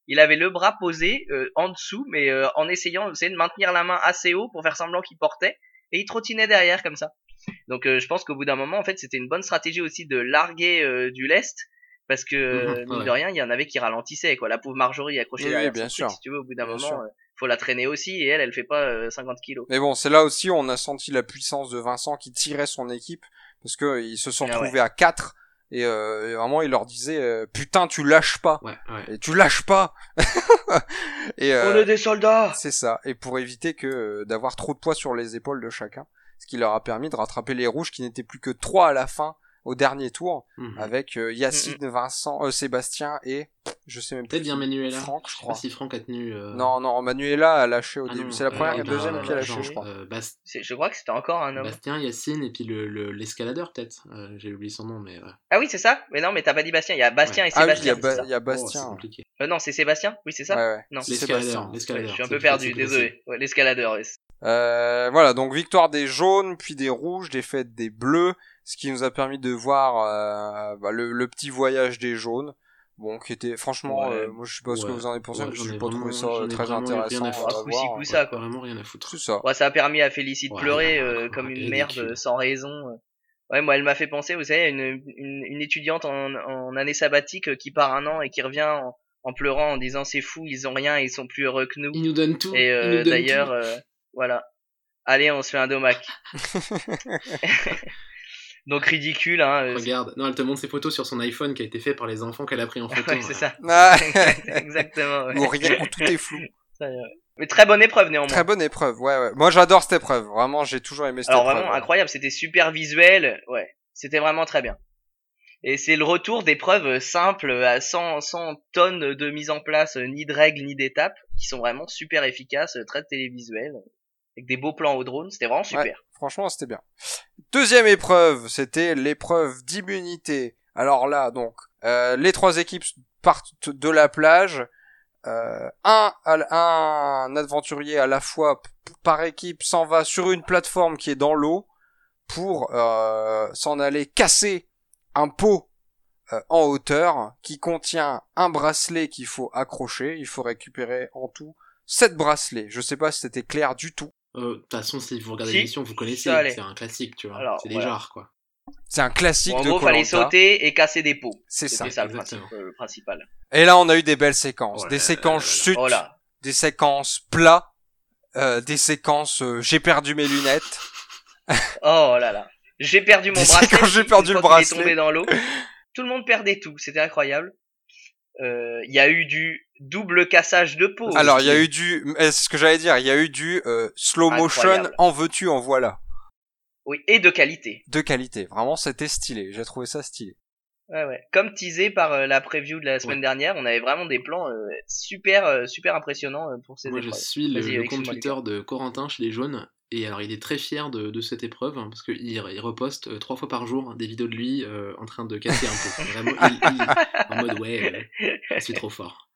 il avait le bras posé euh, en dessous, mais euh, en essayant de maintenir la main assez haut pour faire semblant qu'il portait, et il trottinait derrière comme ça. Donc euh, je pense qu'au bout d'un moment, en fait, c'était une bonne stratégie aussi de larguer euh, du lest, parce que euh, Mhm, mine ouais. de rien, il y en avait qui ralentissaient, quoi. La pauvre Marjorie accrochée Oui, derrière bien son sûr. truc, si tu veux, au bout d'un Bien moment, sûr. euh, faut la traîner aussi, et elle, elle fait pas euh, cinquante kilos. Mais bon, c'est là aussi où on a senti la puissance de Vincent qui tirait son équipe, parce que ils se sont Ah ouais. trouvés à quatre, et, euh, et vraiment il leur disait euh, putain tu lâches pas, Ouais, ouais. et tu lâches pas. Et euh, On est des soldats. c'est ça, et pour éviter que euh, d'avoir trop de poids sur les épaules de chacun, ce qui leur a permis de rattraper les rouges qui n'étaient plus que trois à la fin au dernier tour, Mhm. avec euh, Yacine, Vincent, euh, Sébastien et je sais même plus Peut-être bien qui. Manuela. Franck, je Je sais crois. pas si Franck a tenu. Euh... Non, non, Manuela a lâché au Ah début. non, C'est la euh, première eh et ben, deuxième qui a euh, lâché, non, je crois. Euh, Bast- C'est, je crois que c'était encore un homme. Bastien, Yacine et puis le, le, l'escaladeur peut-être. Euh, j'ai oublié son nom, mais. Ouais. Ah oui, c'est ça. Mais non, mais t'as pas dit Bastien. Il y a Bastien Ouais. et Ah oui, il y Sébastien. a, c'est ba- ça. il y a Oh, c'est Bastien. compliqué. Euh, non, c'est Sébastien. Oui, c'est ça. Ouais, ouais. Non. C'est L'escaladeur, Sébastien. Ouais, l'escaladeur. je suis un c'est peu plus perdu, facile, plus facile. désolé. Ouais, l'escaladeur. Ouais. Euh, voilà, donc victoire des jaunes, puis des rouges, défaite des bleus, ce qui nous a permis de voir euh, bah, le, le petit voyage des jaunes. Bon, qui était franchement, Ouais. euh, moi je sais pas ce que Ouais. vous en avez pensé, Ouais, mais j'en je ai n'ai pas vraiment- trouvé ça j'en euh, ai très vraiment eu rien à intéressant foutre. à Ah, coup-ci, voir. coup-ça, Ouais, quoi. Vraiment rien à foutre. C'est ça. Ouais, ça a permis à Félicie de Ouais, pleurer ouais, euh, ouais, comme une ridicule. merde euh, sans raison. euh. Ouais, moi, elle m'a fait penser, vous savez, à une, une, une étudiante en, en année sabbatique euh, qui part un an et qui revient en, en pleurant en disant c'est fou, ils ont rien, ils sont plus heureux que nous. Il nous donne tout. Et il euh, nous donne d'ailleurs, tout. euh, voilà. Allez, on se fait un domac. Donc ridicule, hein. euh, Regarde, non, elle te montre ses photos sur son iPhone qui a été fait par les enfants qu'elle a pris en c'est- photo. ouais, c'est euh. ça. Ah, Exact- exactement. Ouais. où rien, où tout est flou. Ça, ouais. Mais très bonne épreuve néanmoins. Très bonne épreuve, ouais, ouais. Moi j'adore cette épreuve, vraiment, j'ai toujours aimé cette Alors épreuve. vraiment ouais. incroyable, c'était super visuel, ouais, c'était vraiment très bien. Et c'est le retour d'épreuves simples, à cent, cent tonnes de mise en place, euh, ni de règles ni d'étapes, qui sont vraiment super efficaces, euh, très télévisuels, avec des beaux plans au drone, c'était vraiment super. Ouais, franchement, c'était bien. Deuxième épreuve, c'était l'épreuve d'immunité. Alors là, donc, euh, les trois équipes partent de la plage. Euh, un, un aventurier à la fois p- par équipe s'en va sur une plateforme qui est dans l'eau pour euh, s'en aller casser un pot euh, en hauteur qui contient un bracelet qu'il faut accrocher. Il faut récupérer en tout sept bracelets. Je sais pas si c'était clair du tout. Euh, De toute façon, si vous regardez Si, l'émission, vous connaissez. ça allait. C'est un classique, tu vois. Alors, c'est des voilà. genres, quoi. C'est un classique Bon, en de gros, fallait Koh-Lanta. sauter et casser des pots. C'est ça. C'était ça le exactement. principe, euh, le principal. Et là, on a eu des belles séquences. Oh là des là séquences là là là. chutes, Oh là. des séquences plats, euh, des séquences euh, j'ai perdu mes lunettes. Oh là là. J'ai perdu mon Des bracelet. séquences, j'ai une perdu fois le qu'il est bracelet. tombé dans l'eau. Tout le monde perdait tout, c'était incroyable. Euh, Il y a eu du double cassage de peau. Alors, il y a aussi. eu du, est ce que j'allais dire, il y a eu du euh, slow motion, Incroyable. en veux-tu, en voilà. Oui, et de qualité. De qualité. Vraiment, c'était stylé. J'ai trouvé ça stylé. Ouais, ouais. Comme teasé par euh, la preview de la semaine Ouais. dernière, on avait vraiment des plans euh, super, euh, super impressionnants euh, pour ces Moi, je épreuves. suis le, Vas-y, le Alex, compte excuse-moi, Twitter de Corentin chez les jaunes. Et alors, il est très fier de, de cette épreuve, hein, parce qu'il il reposte euh, trois fois par jour des vidéos de lui euh, en train de casser un pot. Vraiment, il, il- en mode, ouais, euh, je suis trop fort.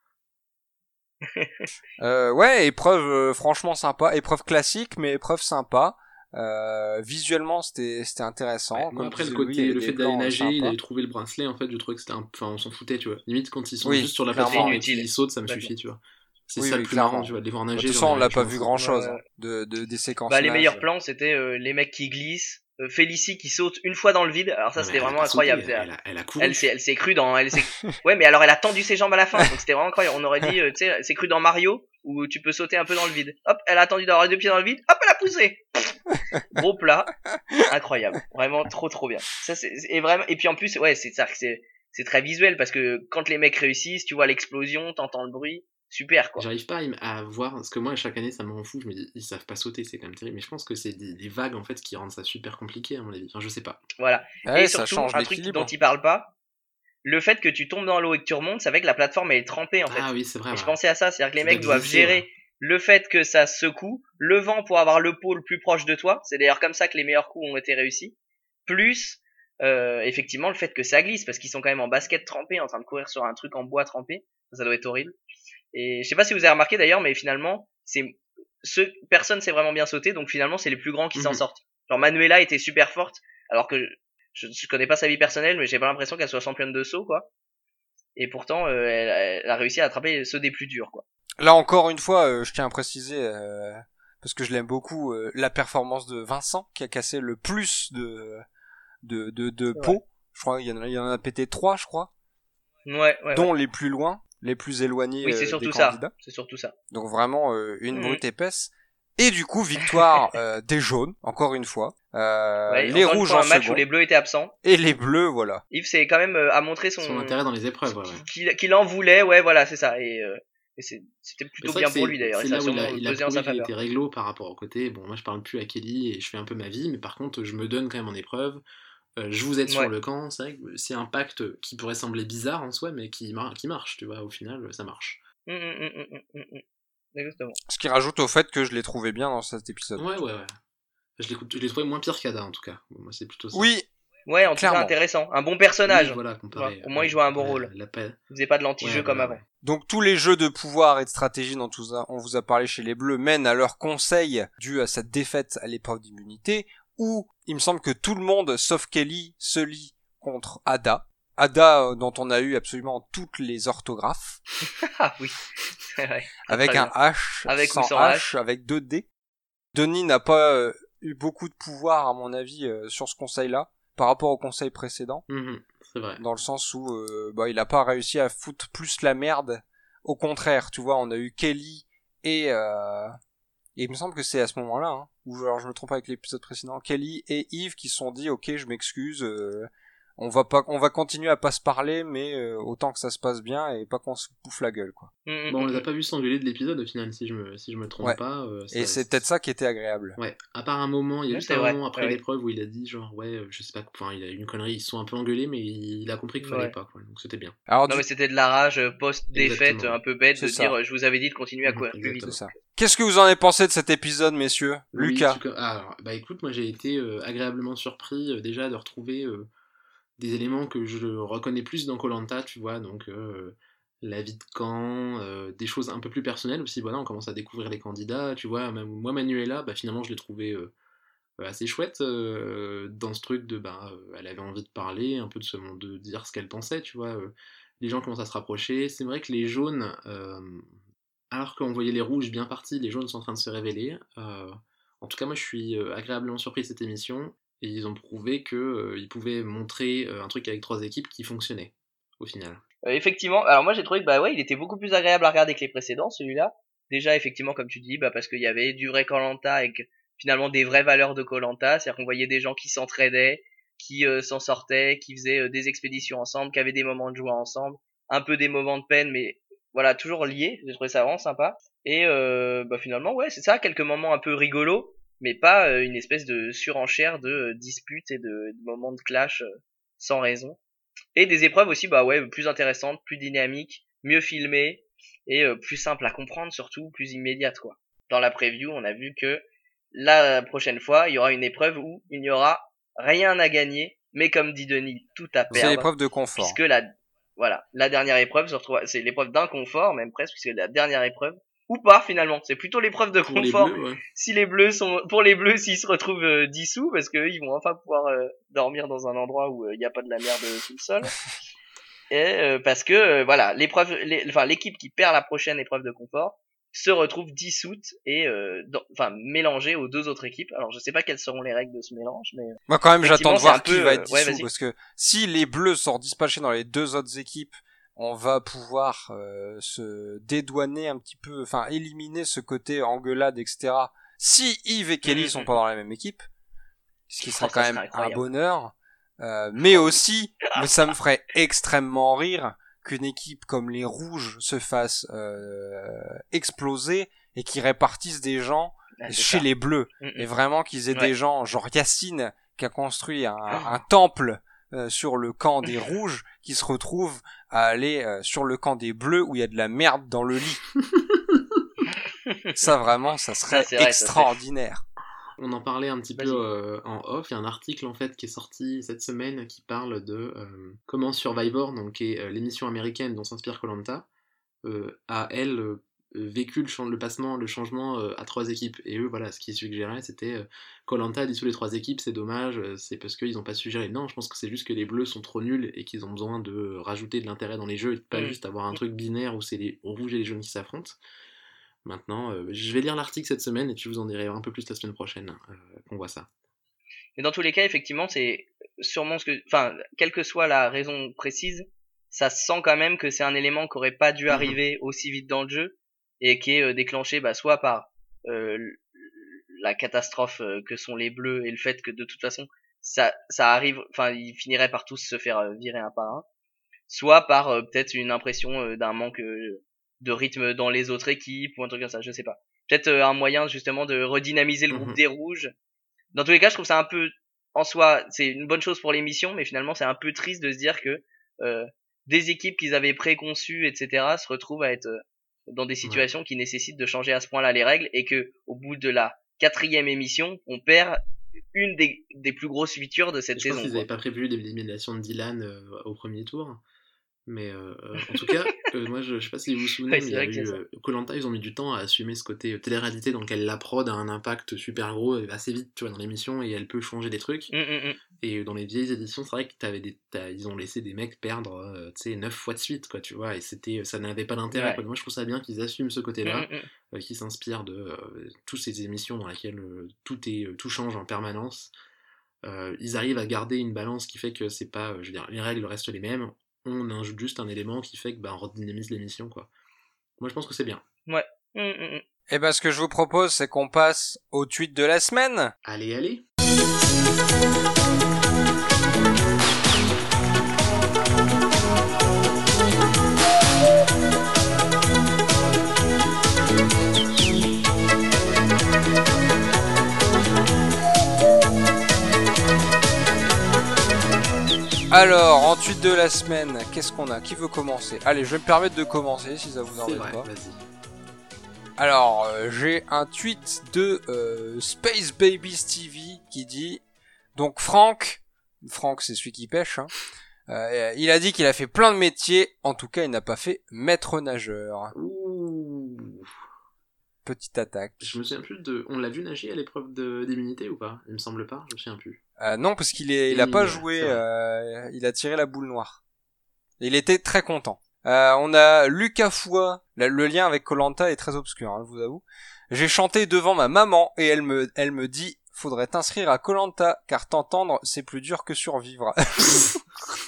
Euh, ouais, épreuve euh, franchement sympa. Épreuve classique, mais épreuve sympa. Euh, visuellement, c'était c'était intéressant. Ouais, Comme moi, après, le, disait côté, Louis, il y avait le des fait d'aller plans, euh, nager, sympas. d'aller trouver le bracelet, en fait, je trouvais que c'était un. Enfin, on s'en foutait, tu vois. Limite, quand ils sont Oui, juste sur la clairement. plateforme et Inutile. qu'ils sautent, ça me D'accord. suffit, tu vois. C'est Oui, ça oui, le plus clairement. marrant, tu vois, de les voir De nager. toute genre, façon, on ouais, l'a je pas m'en vu fous. grand chose Ouais, ouais. de, de des séquences. Bah, les nage. meilleurs plans, c'était euh, les mecs qui glissent, euh, Félicie qui saute une fois dans le vide. Alors ça, Non, mais c'était elle a vraiment pas sauté, incroyable. Elle, elle a, elle a couru. Elle s'est, elle s'est crue dans, elle s'est, ouais, mais alors elle a tendu ses jambes à la fin, donc c'était vraiment incroyable. On aurait dit, euh, tu sais, elle s'est crue dans Mario, où tu peux sauter un peu dans le vide. Hop, elle a attendu d'avoir les deux pieds dans le vide, hop, elle a poussé. Gros plat, incroyable, vraiment trop trop bien. Ça c'est, et vraiment, et puis en plus, ouais, c'est ça, c'est, c'est très visuel parce que quand les mecs réussissent, tu vois l'explosion, t'entends le bruit, super quoi. J'arrive pas à, im- à voir, parce que moi, chaque année, ça me rend fou. Je me dis, ils savent pas sauter, c'est quand même terrible. Mais je pense que c'est des, des vagues, en fait, qui rendent ça super compliqué, à mon avis. Enfin, je sais pas. Voilà. Ouais, Et ça surtout, change un truc l'équilibre. dont il parle pas, le fait que tu tombes dans l'eau et que tu remontes, ça fait que la plateforme elle est trempée en fait. Ah oui, c'est vrai. Et je ouais. pensais à ça, c'est-à-dire que les Ça mecs doit doivent glisser, gérer ouais. le fait que ça secoue, le vent pour avoir le pot le plus proche de toi, c'est d'ailleurs comme ça que les meilleurs coups ont été réussis, plus euh, effectivement le fait que ça glisse, parce qu'ils sont quand même en basket trempé, en train de courir sur un truc en bois trempé, ça doit être horrible. Et je sais pas si vous avez remarqué d'ailleurs, mais finalement, c'est ce personne s'est vraiment bien sauté, donc finalement c'est les plus grands qui s'en Mhm. sortent. Genre Manuela était super forte, alors que je, je connais pas sa vie personnelle, mais j'ai pas l'impression qu'elle soit championne de saut, quoi. et pourtant euh, elle, elle a réussi à attraper ceux des plus durs, quoi. Là encore une fois, euh, je tiens à préciser, euh, parce que je l'aime beaucoup, euh, la performance de Vincent, qui a cassé le plus de de de, de pots. Je crois qu'il y en a, il y en a pété trois, je crois. Ouais, ouais. Dont ouais. les plus loin, les plus éloignés oui, c'est euh, surtout des ça. candidats. C'est surtout ça. Donc vraiment euh, une mmh. brute épaisse. Et du coup, victoire euh, des jaunes, encore une fois. Euh, ouais, les rouges fois, en un match second. où les bleus étaient absents. Et les bleus, voilà. Yves c'est quand même euh, a montré son... son intérêt dans les épreuves, ouais. Qu'il, qu'il en voulait, ouais, voilà, c'est ça. Et, euh, et c'est, c'était plutôt bien pour lui d'ailleurs. C'est et là ça où il a, il a prouvé qu'il faveur. était réglo par rapport au côté. Bon, moi je parle plus à Kelly et je fais un peu ma vie, mais par contre je me donne quand même en épreuve. Euh, je vous aide ouais. sur le camp, c'est vrai que c'est un pacte qui pourrait sembler bizarre en soi, mais qui, mar- qui marche, tu vois, au final ça marche. Mmh, mmh, mmh, mmh, mmh. Exactement. Ce qui rajoute au fait que je l'ai trouvé bien dans cet épisode. Ouais, ouais, ouais. Je l'ai, je l'ai trouvé moins pire qu'Ada en tout cas. Bon, moi c'est plutôt ça. Oui. Ouais, en clairement. tout cas intéressant. Un bon personnage. Oui, voilà, comparé. Ouais, au moins il jouait un bon rôle. La, la... Il faisait pas de l'anti-jeu ouais, comme voilà, avant. ouais. Donc tous les jeux de pouvoir et de stratégie dont on vous a parlé chez les Bleus mènent à leur conseil dû à cette défaite à l'épreuve d'immunité, où il me semble que tout le monde, sauf Kelly, se lie contre Ada. Ada, dont on a eu absolument toutes les orthographes. Ah oui. ouais, avec un H, avec sans, ou sans H, H, avec deux D. Denis n'a pas euh, eu beaucoup de pouvoir, à mon avis, euh, sur ce conseil-là, par rapport au conseil précédent. Mmh, c'est vrai. Dans le sens où euh, bah, il a pas réussi à foutre plus la merde. Au contraire, tu vois, on a eu Kelly et... Euh... Et il me semble que c'est à ce moment-là, hein, où alors je me trompe pas avec l'épisode précédent, Kelly et Yves qui se sont dit, ok, je m'excuse, euh, on va pas, on va continuer à pas se parler, mais euh, autant que ça se passe bien et pas qu'on se bouffe la gueule, quoi. Mmh, bon, on mmh. les a pas vus s'engueuler de l'épisode au final, si je me, si je me trompe ouais. pas. Euh, ça, et c'est, c'est peut-être ça qui était agréable. Ouais. À part un moment, il y a ouais, juste un vrai. moment après ouais. l'épreuve où il a dit genre ouais, je sais pas, enfin il a eu une connerie, ils se sont un peu engueulés, mais il a compris qu'il fallait ouais. pas, quoi. Donc c'était bien. Alors, non du... mais c'était de la rage post-défaite, exactement. un peu bête c'est de ça. dire je vous avais dit de continuer à Mmh, courir plus vite. C'est ça. Qu'est-ce que vous en avez pensé de cet épisode, messieurs? Oui, Lucas. tu... ah, alors, bah écoute, moi j'ai été euh, agréablement surpris euh, déjà de retrouver euh, des éléments que je reconnais plus dans Koh-Lanta, tu vois, donc euh, la vie de camp, euh, des choses un peu plus personnelles aussi, voilà, on commence à découvrir les candidats, tu vois, même moi Manuela, bah finalement je l'ai trouvé euh, assez chouette euh, dans ce truc de, bah, euh, elle avait envie de parler, un peu de, ce, de dire ce qu'elle pensait, tu vois, euh, les gens commencent à se rapprocher, c'est vrai que les jaunes, euh, alors qu'on voyait les rouges bien partis, les jaunes sont en train de se révéler, euh, en tout cas moi je suis euh, agréablement surpris de cette émission, et ils ont prouvé qu'ils euh, pouvaient montrer euh, un truc avec trois équipes qui fonctionnait, au final. Euh, effectivement, alors moi j'ai trouvé que bah ouais, il était beaucoup plus agréable à regarder que les précédents, celui-là. Déjà effectivement comme tu dis, bah parce qu'il y avait du vrai Koh-Lanta avec finalement des vraies valeurs de Koh-Lanta, c'est-à-dire qu'on voyait des gens qui s'entraidaient, qui euh, s'en sortaient, qui faisaient euh, des expéditions ensemble, qui avaient des moments de joie ensemble, un peu des moments de peine, mais voilà, toujours liés. J'ai trouvé ça vraiment sympa. Et euh, bah finalement ouais, c'est ça, quelques moments un peu rigolos, mais pas euh, une espèce de surenchère de euh, disputes et de, de moments de clash euh, sans raison. Et des épreuves aussi, bah ouais, plus intéressantes, plus dynamiques, mieux filmées et euh, plus simples à comprendre, surtout plus immédiates, quoi. Dans la preview, on a vu que la prochaine fois, il y aura une épreuve où il n'y aura rien à gagner, mais comme dit Denis, tout à perdre. C'est l'épreuve de confort. Puisque la, voilà, la dernière épreuve se retrouve, c'est l'épreuve d'inconfort, même presque, puisque la dernière épreuve, ou pas finalement, c'est plutôt l'épreuve de Pour confort. les bleus, ouais. Si les bleus sont, pour les bleus, s'ils se retrouvent euh, dissous, parce que eux, ils vont enfin pouvoir euh, dormir dans un endroit où il euh, n'y a pas de la merde sous le sol. Et euh, parce que euh, voilà, l'épreuve, les, enfin l'équipe qui perd la prochaine épreuve de confort se retrouve dissoute et euh, dans, enfin mélangée aux deux autres équipes. Alors je sais pas quelles seront les règles de ce mélange, mais moi quand même j'attends de voir qui peu, va être euh, dissous, ouais, parce que si les bleus sont dispatchés dans les deux autres équipes, on va pouvoir euh, se dédouaner un petit peu, enfin éliminer ce côté engueulade, et cetera. Si Yves et Kelly mmh. sont pas dans la même équipe, ce qui serait oh, quand même un bonheur, euh, mais aussi, mais ça me ferait extrêmement rire qu'une équipe comme les Rouges se fasse euh, exploser et qu'ils répartissent des gens ah, chez ça. Les Bleus, mmh. et vraiment qu'ils aient ouais. des gens, genre Yacine qui a construit un, un temple Euh, sur le camp des rouges qui se retrouvent à aller euh, sur le camp des bleus où il y a de la merde dans le lit. Ça vraiment, ça serait ouais, extraordinaire. Vrai, on en parlait un petit Vas-y. peu euh, en off. Il y a un article en fait qui est sorti cette semaine qui parle de euh, comment Survivor, donc qui est euh, l'émission américaine dont s'inspire Koh-Lanta, euh, a elle euh, vécu le, champ, le passement, le changement euh, à trois équipes. Et eux, voilà, ce qu'ils suggéraient, c'était Koh-Lanta euh, dissout les trois équipes, c'est dommage, euh, c'est parce qu'ils n'ont pas suggéré. Non, je pense que c'est juste que les bleus sont trop nuls et qu'ils ont besoin de rajouter de l'intérêt dans les jeux et de pas mmh. juste avoir un truc binaire où c'est les rouges et les jaunes qui s'affrontent. Maintenant, euh, je vais lire l'article cette semaine et puis je vous en dirai un peu plus la semaine prochaine euh, qu'on voit ça. Mais dans tous les cas, effectivement, c'est sûrement ce que, enfin, quelle que soit la raison précise, ça sent quand même que c'est un élément qui aurait pas dû arriver mmh. aussi vite dans le jeu et qui est euh, déclenché bah, soit par euh, la catastrophe euh, que sont les bleus et le fait que de toute façon ça ça arrive, enfin ils finiraient par tous se faire euh, virer un par un, soit par euh, peut-être une impression euh, d'un manque euh, de rythme dans les autres équipes ou un truc comme ça, je sais pas. Peut-être euh, un moyen justement de redynamiser le mmh. groupe des rouges. Dans tous les cas, je trouve ça un peu, en soi, c'est une bonne chose pour l'émission, mais finalement c'est un peu triste de se dire que euh, des équipes qu'ils avaient préconçues, et cetera, se retrouvent à être euh, dans des situations ouais. qui nécessitent de changer à ce point-là les règles et que au bout de la quatrième émission, on perd une des, des plus grosses features de cette je saison. Je pense qu'ils n'avaient pas prévu l'élimination de Dylan euh, au premier tour. Mais euh, en tout cas, euh, moi je, je sais pas si vous vous souvenez, ouais, mais il y a eu Koh-Lanta, ils ont mis du temps à assumer ce côté télé-réalité dans lequel la prod a un impact super gros assez vite, tu vois, dans l'émission et elle peut changer des trucs. Mm, mm, mm. Et dans les vieilles éditions, c'est vrai que t'avais des, ils ont laissé des mecs perdre, euh, tu sais, neuf fois de suite, quoi, tu vois, et c'était, ça n'avait pas d'intérêt. Ouais. Quoi. Moi je trouve ça bien qu'ils assument ce côté-là, mm, mm. Euh, qu'ils s'inspirent de euh, toutes ces émissions dans lesquelles euh, tout est, euh, tout change en permanence. Euh, ils arrivent à garder une balance qui fait que c'est pas, euh, je veux dire, les règles restent les mêmes. On ajoute juste un élément qui fait que bah, on redynamise l'émission, quoi. Moi, je pense que c'est bien. Ouais. Mmh, mmh. Et ben, ce que je vous propose, c'est qu'on passe au tweet de la semaine. Allez, allez. Alors, en tweet de la semaine, qu'est-ce qu'on a ? Qui veut commencer ? Allez, je vais me permettre de commencer si ça vous embête pas. Vas-y. Alors, euh, j'ai un tweet de euh, Space Babies T V qui dit donc Franck, Franck c'est celui qui pêche, hein, euh, il a dit qu'il a fait plein de métiers, en tout cas il n'a pas fait maître nageur. Ouh. Petite attaque. Je me souviens plus de. On l'a vu nager à l'épreuve de... d'immunité ou pas ? Il me semble pas, je me souviens plus. Euh, non, parce qu'il est, il a pas joué, euh, il a tiré la boule noire. Il était très content. Euh, on a Lucas Foua, le lien avec Koh-Lanta est très obscur, hein, je vous avoue. J'ai chanté devant ma maman et elle me, elle me dit, faudrait t'inscrire à Koh-Lanta, car t'entendre, c'est plus dur que survivre. C'est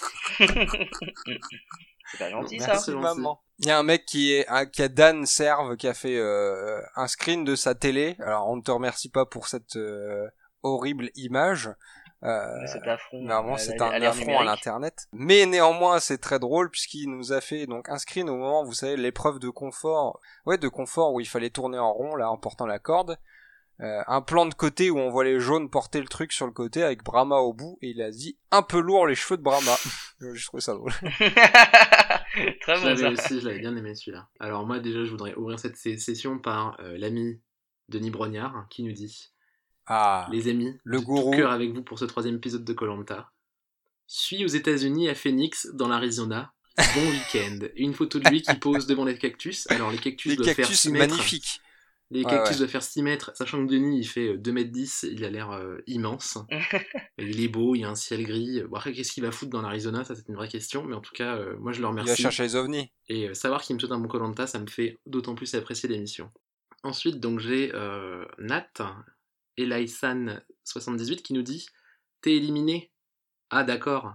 pas gentil, ça. Merci, maman. Il y a un mec qui est, un, qui a Dan Serve, qui a fait, euh, un screen de sa télé. Alors, on ne te remercie pas pour cette, euh, horrible image. Euh, cet affront, normalement, c'est un affront à l'internet. Mais néanmoins, c'est très drôle puisqu'il nous a fait donc un screen au moment, vous savez, l'épreuve de confort, ouais, de confort où il fallait tourner en rond là en portant la corde. Euh, un plan de côté où on voit les jaunes porter le truc sur le côté avec Brahma au bout et il a dit un peu lourd les cheveux de Brahma. Je trouve ça drôle. Très bon, je l'avais ça. aussi, je l'avais bien aimé celui-là. Alors moi déjà, je voudrais ouvrir cette session par euh, l'ami Denis Brognard qui nous dit. Ah, les amis, le gourou. Tout cœur avec vous pour ce troisième épisode de Koh-Lanta. Suis aux États-Unis à Phoenix, dans l'Arizona. Bon week-end. Une photo de lui qui pose devant les cactus. Alors les cactus les doivent cactus faire six mètres. Magnifiques. Les ouais, cactus ouais. doivent faire six mètres, sachant que Denis il fait deux mètres dix, il a l'air euh, immense. Il est beau, il y a un ciel gris. Bon, après, qu'est-ce qu'il va foutre dans l'Arizona, ça c'est une vraie question, mais en tout cas, euh, moi je le remercie. Il va chercher les ovnis. Et euh, savoir qu'il me souhaite un bon Koh-Lanta, ça me fait d'autant plus apprécier l'émission. Ensuite, donc j'ai euh, Nat. Elaisan soixante-dix-huit qui nous dit t'es éliminé. Ah d'accord.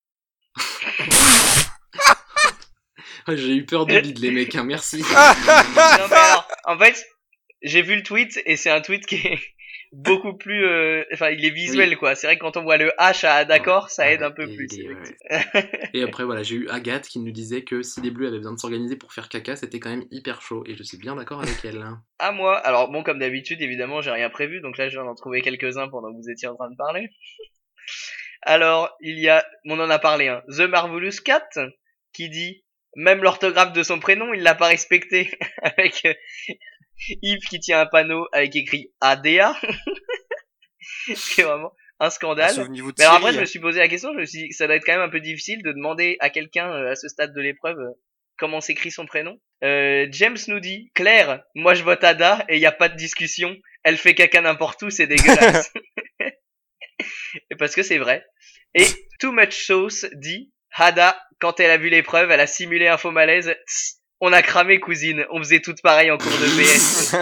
J'ai eu peur de bide les mecs, hein, merci. Non, mais alors, en fait, j'ai vu le tweet et c'est un tweet qui est beaucoup plus, euh... enfin, il est visuel, oui. Quoi. C'est vrai que quand on voit le H à d'accord, ouais, ça aide ouais, un peu plus. Et, ouais. Et après, voilà, j'ai eu Agathe qui nous disait que si les Bleus avaient besoin de s'organiser pour faire caca, c'était quand même hyper chaud. Et je suis bien d'accord avec elle. Hein. À moi. Alors, bon, comme d'habitude, évidemment, j'ai rien prévu. Donc là, je viens d'en trouver quelques-uns pendant que vous étiez en train de parler. Alors, il y a, on en a parlé, hein, The Marvelous Cat, qui dit, même l'orthographe de son prénom, il l'a pas respecté. Avec euh, Yves qui tient un panneau avec écrit A D A. C'est vraiment un scandale. Mais alors après, je me suis posé la question, je me suis dit que ça doit être quand même un peu difficile de demander à quelqu'un euh, à ce stade de l'épreuve euh, comment s'écrit son prénom. Euh, James nous dit, Claire, moi je vote Ada et y a pas de discussion. Elle fait caca n'importe où, c'est dégueulasse. Et parce que c'est vrai. Et Too Much Sauce dit, Ada, quand elle a vu l'épreuve, elle a simulé un faux malaise. Tss, on a cramé, cousine. On faisait toutes pareil en cours de P S.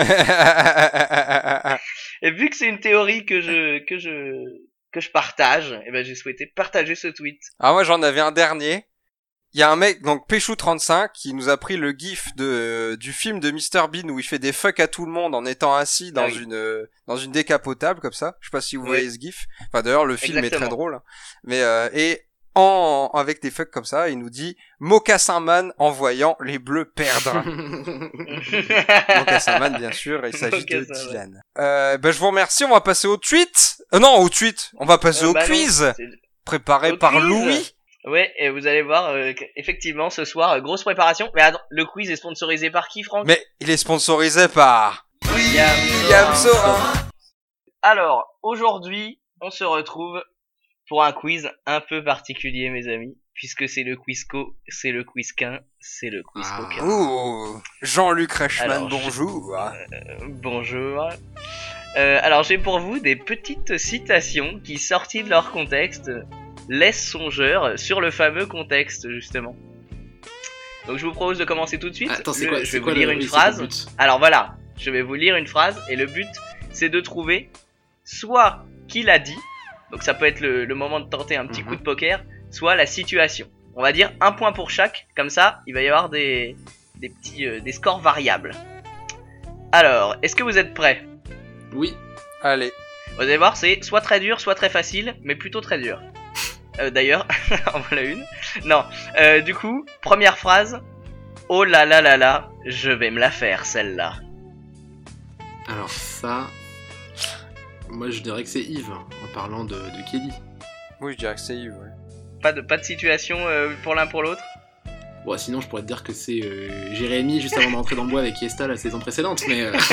Et vu que c'est une théorie que je que je que je partage, et ben j'ai souhaité partager ce tweet. Ah moi j'en avais un dernier. Il y a un mec, donc Péchou trente-cinq, qui nous a pris le gif de du film de mister Bean où il fait des fuck à tout le monde en étant assis dans Ah oui. une dans une décapotable comme ça. Je sais pas si vous Oui. voyez ce gif. Enfin d'ailleurs le film Exactement. est très drôle. Hein. Mais euh, et en avec des fuck comme ça, il nous dit Mocassin Man en voyant les bleus perdre. Mocassin Man bien sûr, il s'agit de Mocassin Man. Dylan. Euh, ben je vous remercie, on va passer au tweet. Euh, non, au tweet, on va passer Euh, au bah non, quiz c'est- préparé Au par quiz. Louis. Ouais, et vous allez voir, euh, effectivement, ce soir, euh, grosse préparation. Mais attends, le quiz est sponsorisé par qui, Franck? Mais il est sponsorisé par William William Sorin. Alors, aujourd'hui, on se retrouve pour un quiz un peu particulier, mes amis, puisque c'est le quizco, c'est le quizquin, c'est le quiz Ah. poker. Ouh, Jean-Luc Reichmann, Alors, je- bonjour. Euh, bonjour. Euh, alors, j'ai pour vous des petites citations qui, sorties de leur contexte, laissent songeur sur le fameux contexte, justement. Donc, je vous propose de commencer tout de suite. Attends, c'est Le- quoi, je c'est vais vous quoi lire le, une oui, c'est quoi le phrase. but Alors voilà, je vais vous lire une phrase et le but c'est de trouver soit qui l'a dit, donc ça peut être le, le moment de tenter un petit Mhm. coup de poker, soit la situation. On va dire un point pour chaque, comme ça il va y avoir des, des petits euh, des scores variables. Alors, est-ce que vous êtes prêts? Oui. Allez. Vous allez voir, c'est soit très dur, soit très facile, mais plutôt très dur. Euh, D'ailleurs, en voilà une. Non, euh, du coup, première phrase. Oh là là là là, je vais me la faire celle-là. Alors ça, moi je dirais que c'est Yves hein, en parlant de, de Kelly. Oui, je dirais que c'est Yves, ouais. Pas de, pas de situation euh, pour l'un pour l'autre. Bon, sinon je pourrais te dire que c'est euh, Jérémy juste avant de rentrer dans le bois avec Yesta la saison précédente, mais euh,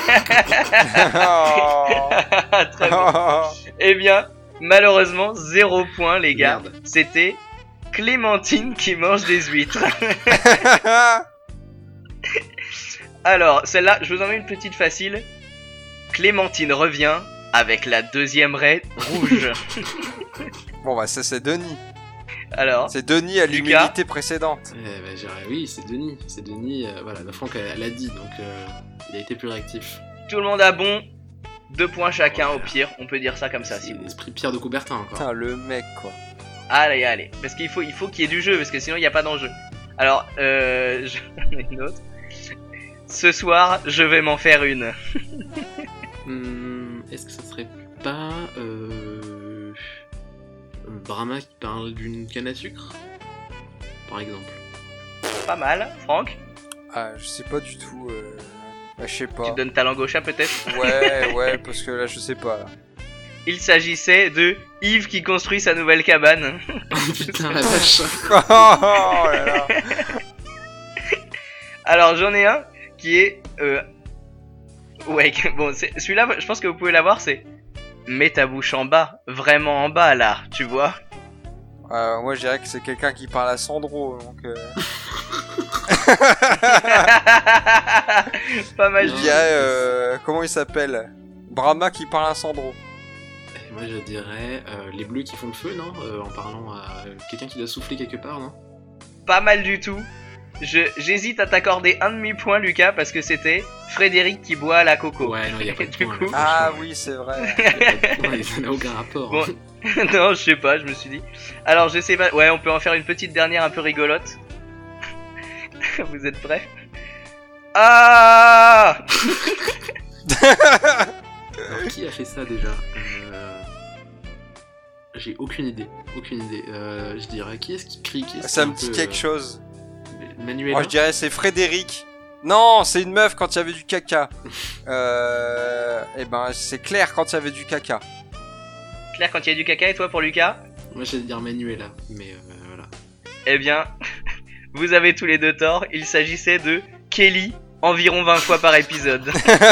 Très bon. Eh bien, malheureusement, zéro point les gars. Merde. C'était Clémentine qui mange des huîtres. Alors, celle-là, je vous en mets une petite facile. Clémentine revient avec la deuxième raie rouge. Bon bah ça c'est Denis. Alors, C'est Denis à Lucas. l'humilité précédente. eh ben, je dirais oui, c'est Denis, c'est Denis. euh, voilà, bah, Franck elle, elle a dit, donc euh, il a été plus réactif. tout le monde a bon. Deux points chacun Ouais. au pire. On peut dire ça comme ça si C'est vous. l'esprit Pierre de Coubertin encore. Putain, le mec quoi. Allez, allez. Parce qu'il faut, il faut qu'il y ait du jeu, parce que sinon il n'y a pas d'enjeu. Alors, euh, j'en ai une autre. Ce soir, je vais m'en faire une. Hum, Est-ce que ça serait pas euh, Brahma qui parle d'une canne à sucre, par exemple? Pas mal, Franck. Ah, je sais pas du tout. Euh... Bah, je sais Tu pas. donnes ta langue au chat peut-être. Ouais, ouais, parce que là je sais pas. Là. Il s'agissait de Yves qui construit sa nouvelle cabane. Oh putain la vache. Oh là là. Alors j'en ai un qui est euh... ouais bon c'est... celui-là je pense que vous pouvez l'avoir, c'est mets ta bouche en bas, vraiment en bas là, tu vois. Euh, moi je dirais que c'est quelqu'un qui parle à Sandro, donc. Euh... Pas mal. Je dirais euh, comment il s'appelle Brahma qui parle à Sandro. Et moi je dirais euh, les bleus qui font le feu, non Euh, En parlant à quelqu'un qui doit souffler quelque part, non? Pas mal du tout. Je, j'hésite à t'accorder un demi-point Lucas parce que c'était Frédéric qui boit à la coco. Ouais, non, y a pas de Du point. coup- là, Ah franchement. oui, c'est vrai. Y a pas de point, ça n'a aucun rapport. Bon. Non, je sais pas, je me suis dit. Alors, je sais pas. Ouais, on peut en faire une petite dernière un peu rigolote. Vous êtes prêts? Ah! Alors, qui a fait ça déjà euh... J'ai aucune idée, aucune idée. Euh, je dirais qui est-ce qui crie, qui est-ce Ça qui me est un dit peu, quelque euh, chose. Manuela. Moi je dirais c'est Frédéric. Non, c'est une meuf quand il y avait du caca. Euh... Eh ben c'est Claire quand il y avait du caca. Claire, quand il y a du caca, et toi pour Lucas? Moi j'allais dire Manuela, mais euh, voilà. Eh bien, vous avez tous les deux tort. Il s'agissait de Kelly, environ vingt fois par épisode.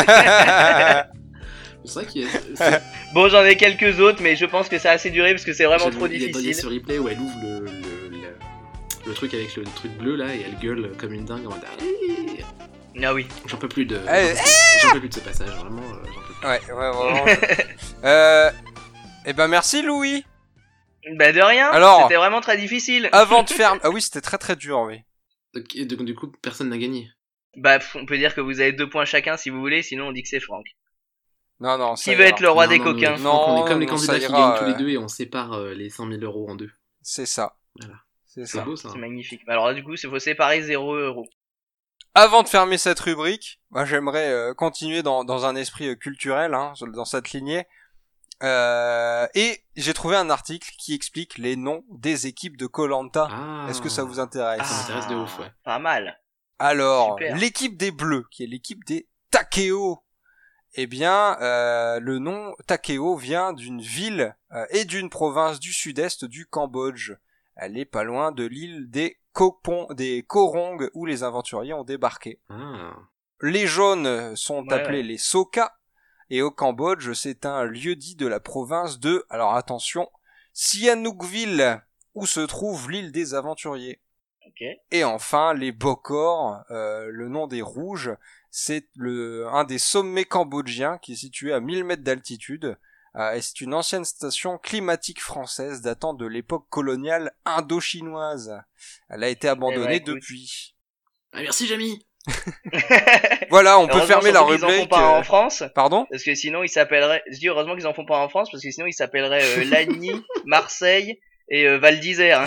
C'est vrai qu'il y a. c'est- Bon, j'en ai quelques autres, mais je pense que ça a assez duré parce que c'est vraiment j'avais- trop il y a- Il y a difficile. ce replay où elle ouvre le, le, le- Le truc avec le truc bleu là, et elle gueule comme une dingue en mode Allez !» Ah oui. J'en peux plus de. Eh, J'en peux plus de ce passage, vraiment, euh, j'en peux plus. Ouais, ouais, vraiment. euh, eh ben merci Louis. Bah de rien. Alors, c'était vraiment très difficile. Avant de faire, ah oui, c'était très très dur, oui. Donc, et donc, du coup, personne n'a gagné. Bah pff, on peut dire que vous avez deux points chacun si vous voulez, sinon on dit que c'est Franck. Non, non. Qui veut être le roi Non, des non, coquins? mais Franck, on est comme les Non, candidats ça qui ira, gagnent tous euh, les deux et on sépare euh, les cent mille euros en deux. C'est ça. Voilà. C'est C'est ça. beau ça. C'est magnifique. Alors là, du coup, il faut séparer zéro euro. Avant de fermer cette rubrique, moi j'aimerais euh, continuer dans, dans un esprit euh, culturel, hein, dans cette lignée. Euh, et j'ai trouvé un article qui explique les noms des équipes de Koh-Lanta. Ah. Est-ce que ça vous intéresse? Ça m'intéresse de ouf, ouais. Pas mal. Alors, Super. l'équipe des Bleus, qui est l'équipe des Takeo. Eh bien, euh, le nom Takeo vient d'une ville euh, et d'une province du sud-est du Cambodge. Elle est pas loin de l'île des Kopon, des Korong, où les aventuriers ont débarqué. Ah. Les jaunes sont Ouais, appelés ouais. les Soka, et au Cambodge, c'est un lieu-dit de la province de, alors attention, Sihanoukville, où se trouve l'île des aventuriers. Ok. Et enfin, les Bokor, euh, le nom des rouges, c'est le un des sommets cambodgiens qui est situé à mille mètres d'altitude. Euh, et c'est une ancienne station climatique française datant de l'époque coloniale indo-chinoise. Elle a été abandonnée Eh ben, écoute. depuis. Ah, merci, Jamy. Voilà, on peut Heureusement, fermer la surtout qu'ils en font rubrique. pas euh, en France, Pardon? parce que sinon ils s'appelleraient. Je dis heureusement qu'ils en font pas en France, parce que sinon ils s'appelleraient euh, Lagny, Marseille et euh, Val d'Isère.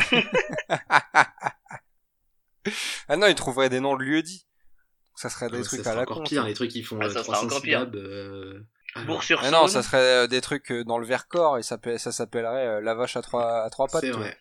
Ah non, ils trouveraient des noms de lieux-dits. Ça serait des Ah, trucs ça à sera la encore con. pire, ça. les trucs qui font Ah, euh, ça sera trois cents encore pire. syllabes. Euh... alors. Bourg-sur-Saône. Ah non, ça serait euh, des trucs euh, dans le Vercors et ça, peut- ça s'appellerait euh, la vache à trois, à trois pattes. C'est tu vrai.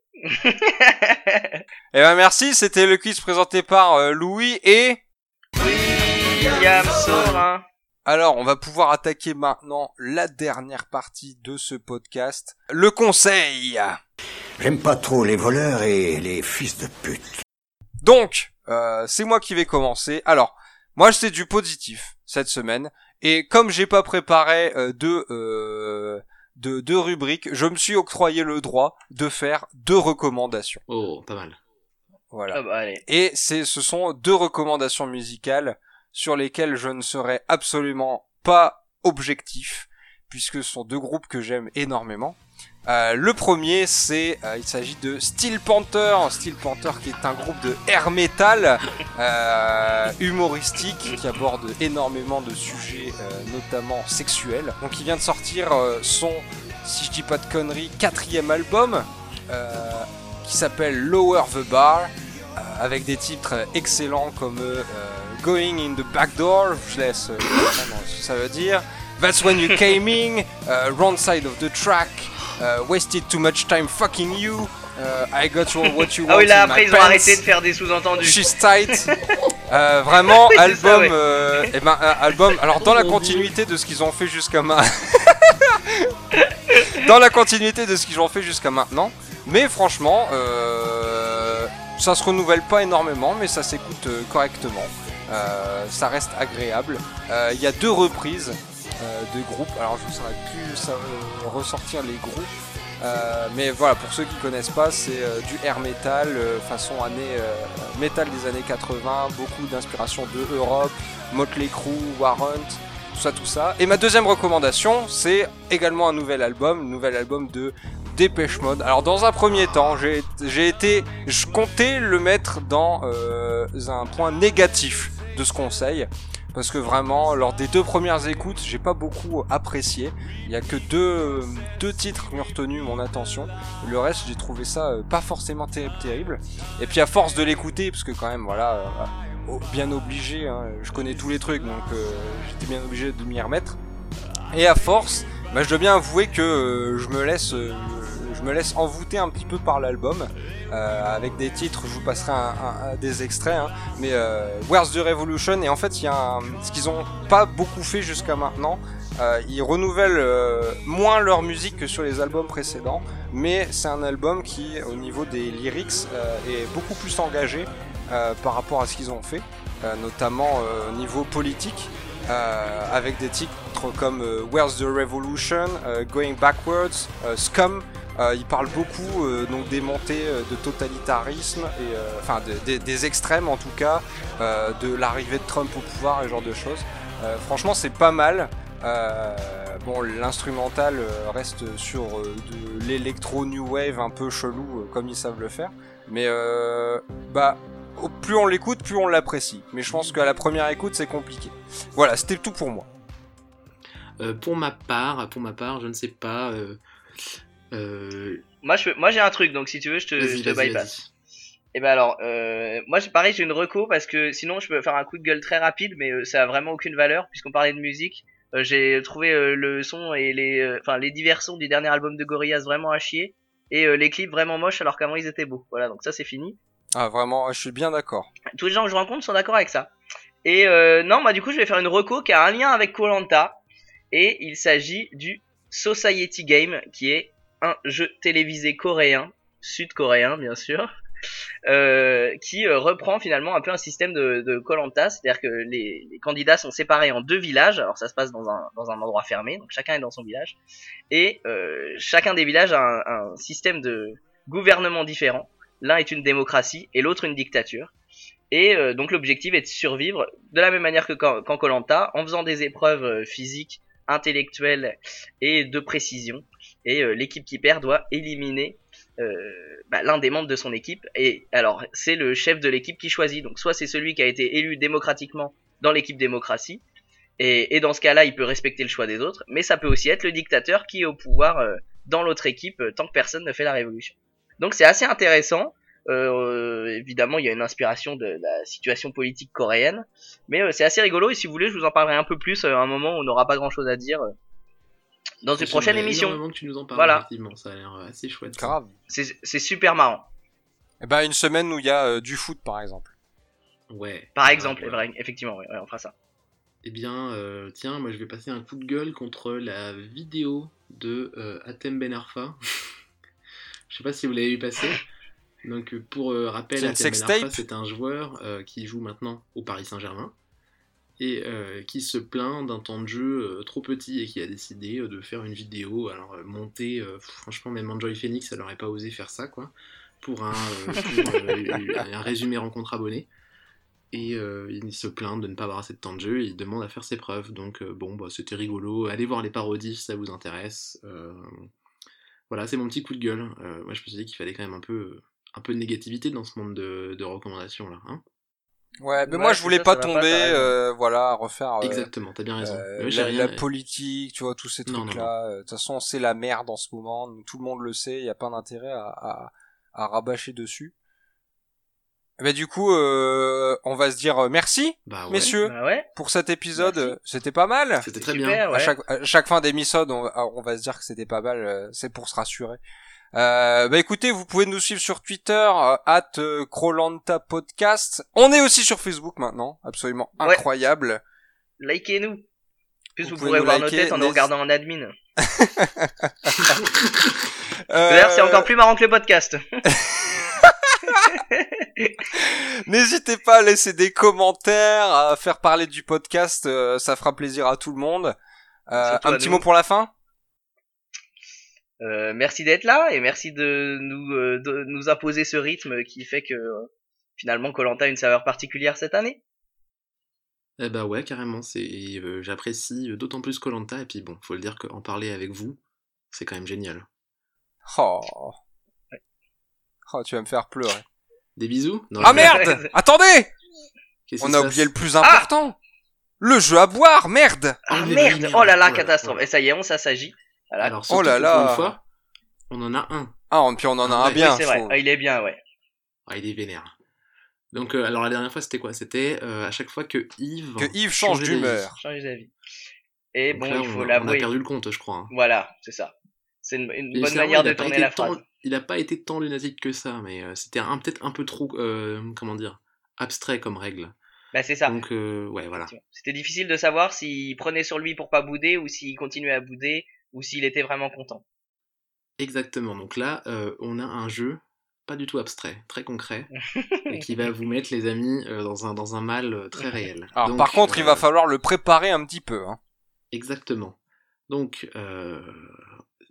Eh ben merci, c'était le quiz présenté par euh, Louis et... William Sorin. Alors, on va pouvoir attaquer maintenant la dernière partie de ce podcast, le conseil. J'aime pas trop les voleurs et les fils de pute. Donc, euh, c'est moi qui vais commencer. Alors, moi c'est du positif cette semaine, et comme j'ai pas préparé euh, deux, euh, deux, deux rubriques, je me suis octroyé le droit de faire deux recommandations. Oh, pas mal. Voilà. Ah bah allez. Et c'est, ce sont deux recommandations musicales sur lesquelles je ne serai absolument pas objectif, puisque ce sont deux groupes que j'aime énormément. Euh, le premier, c'est, euh, il s'agit de Steel Panther, Steel Panther qui est un groupe de air metal euh, humoristique qui aborde énormément de sujets, euh, notamment sexuels. Donc il vient de sortir euh, son, si je dis pas de conneries, quatrième album euh, qui s'appelle Lower the Bar, euh, avec des titres excellents comme euh, Going in the Back Door, je laisse euh, comprendre ce que ça veut dire, That's When You Came In, uh, Wrong Side of the Track, uh, Wasted Too Much Time Fucking You, uh, I Got All What You Want Ah oui là in après My ils ont Pants, arrêté de faire des sous-entendus. She's Tight. Euh, vraiment C'est album, ça, ouais. euh, eh ben, euh, album. Alors dans la continuité de ce qu'ils ont fait jusqu'à maintenant, dans la continuité de ce qu'ils ont fait jusqu'à maintenant. Mais franchement, euh, ça se renouvelle pas énormément, mais ça s'écoute euh, correctement. Euh, ça reste agréable. Euh, Il y a deux reprises euh, de groupes. Alors je ne saurais plus ça, euh, ressortir les groupes. Euh, mais voilà, pour ceux qui connaissent pas, c'est euh, du air metal euh, façon année euh, metal des années quatre-vingts, beaucoup d'inspiration de Europe, Motley Crue, Warrant, tout ça, tout ça. Et ma deuxième recommandation, c'est également un nouvel album, un nouvel album de Depeche Mode. Alors dans un premier temps, j'ai, j'ai été, je comptais le mettre dans euh, un point négatif de ce conseil. Parce que vraiment, lors des deux premières écoutes, j'ai pas beaucoup apprécié. Il y a que deux, deux titres qui ont retenu mon attention. Le reste, j'ai trouvé ça euh, pas forcément terrible, terrible. Et puis à force de l'écouter, parce que quand même, voilà, euh, bien obligé, hein, je connais tous les trucs, donc euh, j'étais bien obligé de m'y remettre. Et à force, bah, je dois bien avouer que euh, je me laisse, euh, je me laisse envoûter un petit peu par l'album. Euh, avec des titres, je vous passerai un, un, un, des extraits, hein, mais euh, Where's the Revolution, et en fait, il y a un, ce qu'ils ont pas beaucoup fait jusqu'à maintenant, euh, ils renouvellent euh, moins leur musique que sur les albums précédents, mais c'est un album qui, au niveau des lyrics, euh, est beaucoup plus engagé euh, par rapport à ce qu'ils ont fait, euh, notamment euh, au niveau politique, euh, avec des titres comme euh, Where's the Revolution, euh, Going Backwards, euh, Scum, Euh, il parle beaucoup euh, donc des montées euh, de totalitarisme et euh, enfin de, de, des extrêmes en tout cas, euh, de l'arrivée de Trump au pouvoir et ce genre de choses. Euh, franchement, c'est pas mal. Euh, bon, l'instrumental euh, reste sur euh, de l'électro new wave un peu chelou euh, comme ils savent le faire, mais euh, bah plus on l'écoute, plus on l'apprécie. Mais je pense qu'à la première écoute, c'est compliqué. Voilà, c'était tout pour moi. Euh, pour ma part, pour ma part, je ne sais pas. Euh, euh... Moi, je, moi, j'ai un truc, donc si tu veux, je te, Vas-y, je te vas-y, bypass. Et ben alors, euh, moi, j'ai pareil, j'ai une reco parce que sinon, je peux faire un coup de gueule très rapide, mais euh, ça a vraiment aucune valeur puisqu'on parlait de musique. Euh, j'ai trouvé euh, le son et les, enfin, euh, les divers sons du dernier album de Gorillaz vraiment à chier et euh, les clips vraiment moches alors qu'avant ils étaient beaux. Voilà, donc ça c'est fini. Ah vraiment, je suis bien d'accord. Tous les gens que je rencontre sont d'accord avec ça. Et euh, non, bah du coup, je vais faire une reco qui a un lien avec Koh-Lanta et il s'agit du Society Game, qui est un jeu télévisé coréen, sud-coréen bien sûr, euh, qui euh, reprend finalement un peu un système de, de Koh-Lanta, c'est-à-dire que les, les candidats sont séparés en deux villages. Alors ça se passe dans un, dans un endroit fermé, donc chacun est dans son village, et euh, chacun des villages a un, un système de gouvernement différent. L'un est une démocratie et l'autre une dictature. Et euh, donc l'objectif est de survivre de la même manière que qu'en Koh-Lanta, en faisant des épreuves euh, physiques, intellectuelles et de précision. Et euh, l'équipe qui perd doit éliminer euh, bah, l'un des membres de son équipe. Et alors c'est le chef de l'équipe qui choisit. Donc soit c'est celui qui a été élu démocratiquement dans l'équipe démocratie, et, et dans ce cas-là il peut respecter le choix des autres. Mais ça peut aussi être le dictateur qui est au pouvoir euh, dans l'autre équipe euh, tant que personne ne fait la révolution. Donc c'est assez intéressant. Euh, évidemment, il y a une inspiration de, de la situation politique coréenne, mais euh, c'est assez rigolo. Et si vous voulez, je vous en parlerai un peu plus euh, à un moment où on n'aura pas grand-chose à dire euh, dans une prochaine émission. Que tu nous en parles, voilà. Effectivement, ça a l'air assez chouette. Grave. C'est, c'est super marrant. Et ben une semaine où il y a euh, du foot par exemple. Ouais. Par exemple, ouais. vrai, effectivement, ouais, ouais, on fera ça. Eh bien, euh, tiens, moi je vais passer un coup de gueule contre la vidéo de euh, Hatem Ben Arfa. Je sais pas si vous l'avez vu passer. Donc pour euh, rappel, Hatem Ben Arfa, c'est un joueur euh, qui joue maintenant au Paris Saint-Germain et euh, qui se plaint d'un temps de jeu euh, trop petit et qui a décidé euh, de faire une vidéo. Alors euh, monter, euh, franchement, même Enjoy Phoenix, elle n'aurait pas osé faire ça, quoi, pour un, euh, pour, euh, un résumé rencontre abonné. Et euh, il se plaint de ne pas avoir assez de temps de jeu et il demande à faire ses preuves. Donc euh, bon, bah, c'était rigolo. Allez voir les parodies si ça vous intéresse. Euh, voilà, c'est mon petit coup de gueule. Euh, moi, je me suis dit qu'il fallait quand même un peu, un peu de négativité dans ce monde de, de recommandations là. Hein ouais, mais ouais, moi je voulais ça, pas ça tomber, pas, euh, voilà, à refaire. Euh, Exactement, t'as bien raison. Euh, ouais, la, rien... la politique, tu vois, tous ces non, trucs-là. De toute façon, c'est la merde en ce moment. Tout le monde le sait. Il y a pas d'intérêt à, à, à rabâcher dessus. Bah du coup, euh, on va se dire euh, merci, bah ouais. messieurs, bah ouais. pour cet épisode. Merci. C'était pas mal. C'était très super, bien. Ouais. À chaque, à chaque fin d'épisode, on, on va se dire que c'était pas mal. Euh, c'est pour se rassurer. Euh, bah écoutez, vous pouvez nous suivre sur Twitter, euh, at euh, Koh-Lanta Podcast. On est aussi sur Facebook maintenant, absolument incroyable. Ouais. Likez-nous. Plus vous, vous pourrez voir liker, nos têtes en nous regardant en admin. euh... D'ailleurs, c'est encore plus marrant que le podcast. N'hésitez pas à laisser des commentaires, à faire parler du podcast, euh, ça fera plaisir à tout le monde. Euh, un petit nous. mot pour la fin. Euh, merci d'être là et merci de nous euh, de nous imposer ce rythme qui fait que euh, finalement Koh-Lanta a une saveur particulière cette année. Eh bah ouais, carrément, c'est euh, j'apprécie d'autant plus Koh-Lanta et puis bon, faut le dire qu'en parler avec vous, c'est quand même génial. Oh. Oh, tu vas me faire pleurer. Des bisous. Non, ah merde. Attendez. On a oublié le plus important. Ah le jeu à boire, merde. Ah, ah merde. merde. Oh là là, catastrophe. Et ça y est, on s'assagit. Voilà. Alors, oh là là. Pour une fois, on en a un. Ah, puis on en a ah, un oui, bien. Oui, c'est vrai. Ah, il est bien, ouais. Ah, il est vénère. Donc, euh, alors la dernière fois, c'était quoi? C'était euh, à chaque fois que Yves. Que Yves change d'humeur. Change d'avis. Et donc bon, là, il faut on, l'avouer. On a perdu le compte, je crois. Hein. Voilà, c'est ça. C'est une, une bonne manière de tourner la phrase. Tant, il a pas été tant lunatique que ça, mais euh, c'était un, peut-être un peu trop, euh, comment dire, abstrait comme règle. Bah c'est ça. Donc euh, ouais, voilà. C'était difficile de savoir s'il prenait sur lui pour pas bouder ou s'il continuait à bouder ou s'il était vraiment content. Exactement. Donc là, euh, on a un jeu pas du tout abstrait, très concret, et qui va vous mettre les amis euh, dans un dans un mal euh, très réel. Alors Donc, par contre, euh, il va falloir le préparer un petit peu. Hein. Exactement. Donc euh,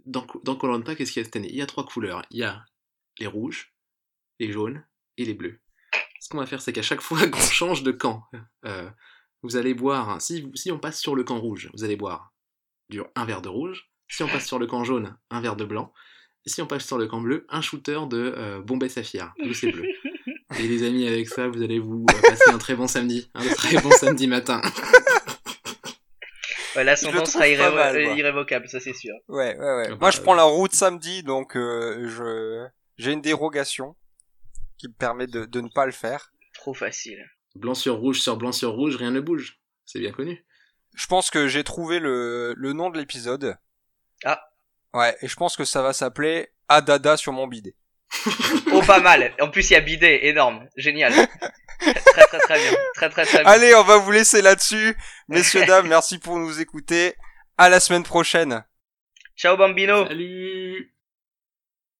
dans dans Koh-Lanta, qu'est-ce qu'il y a cette année? Il y a trois couleurs. Il y a les rouges, les jaunes et les bleus. Ce qu'on va faire, c'est qu'à chaque fois qu'on change de camp, euh, vous allez boire, si, si on passe sur le camp rouge, vous allez boire du, un verre de rouge. Si on passe sur le camp jaune, un verre de blanc. Et si on passe sur le camp bleu, un shooter de euh, Bombay Saphir, plus et bleu. Et les amis, avec ça, vous allez vous euh, passer un très bon samedi, un très bon samedi matin. Ouais, l'ascendant sera irrévo- mal, euh, irrévocable, ça c'est sûr. Ouais, ouais, ouais. Bah, Moi, je euh, prends la route samedi, donc euh, je j'ai une dérogation qui me permet de, de ne pas le faire. Trop facile. Blanc sur rouge sur blanc sur rouge, rien ne bouge. C'est bien connu. Je pense que j'ai trouvé le, le nom de l'épisode. Ah. Ouais, et je pense que ça va s'appeler Adada sur mon bidet. Oh, pas mal. En plus, il y a bidet, énorme. Génial. Très, très, très bien. Très, très, très bien. Allez, on va vous laisser là-dessus. Messieurs, dames, merci pour nous écouter. À la semaine prochaine. Ciao, Bambino. Salut.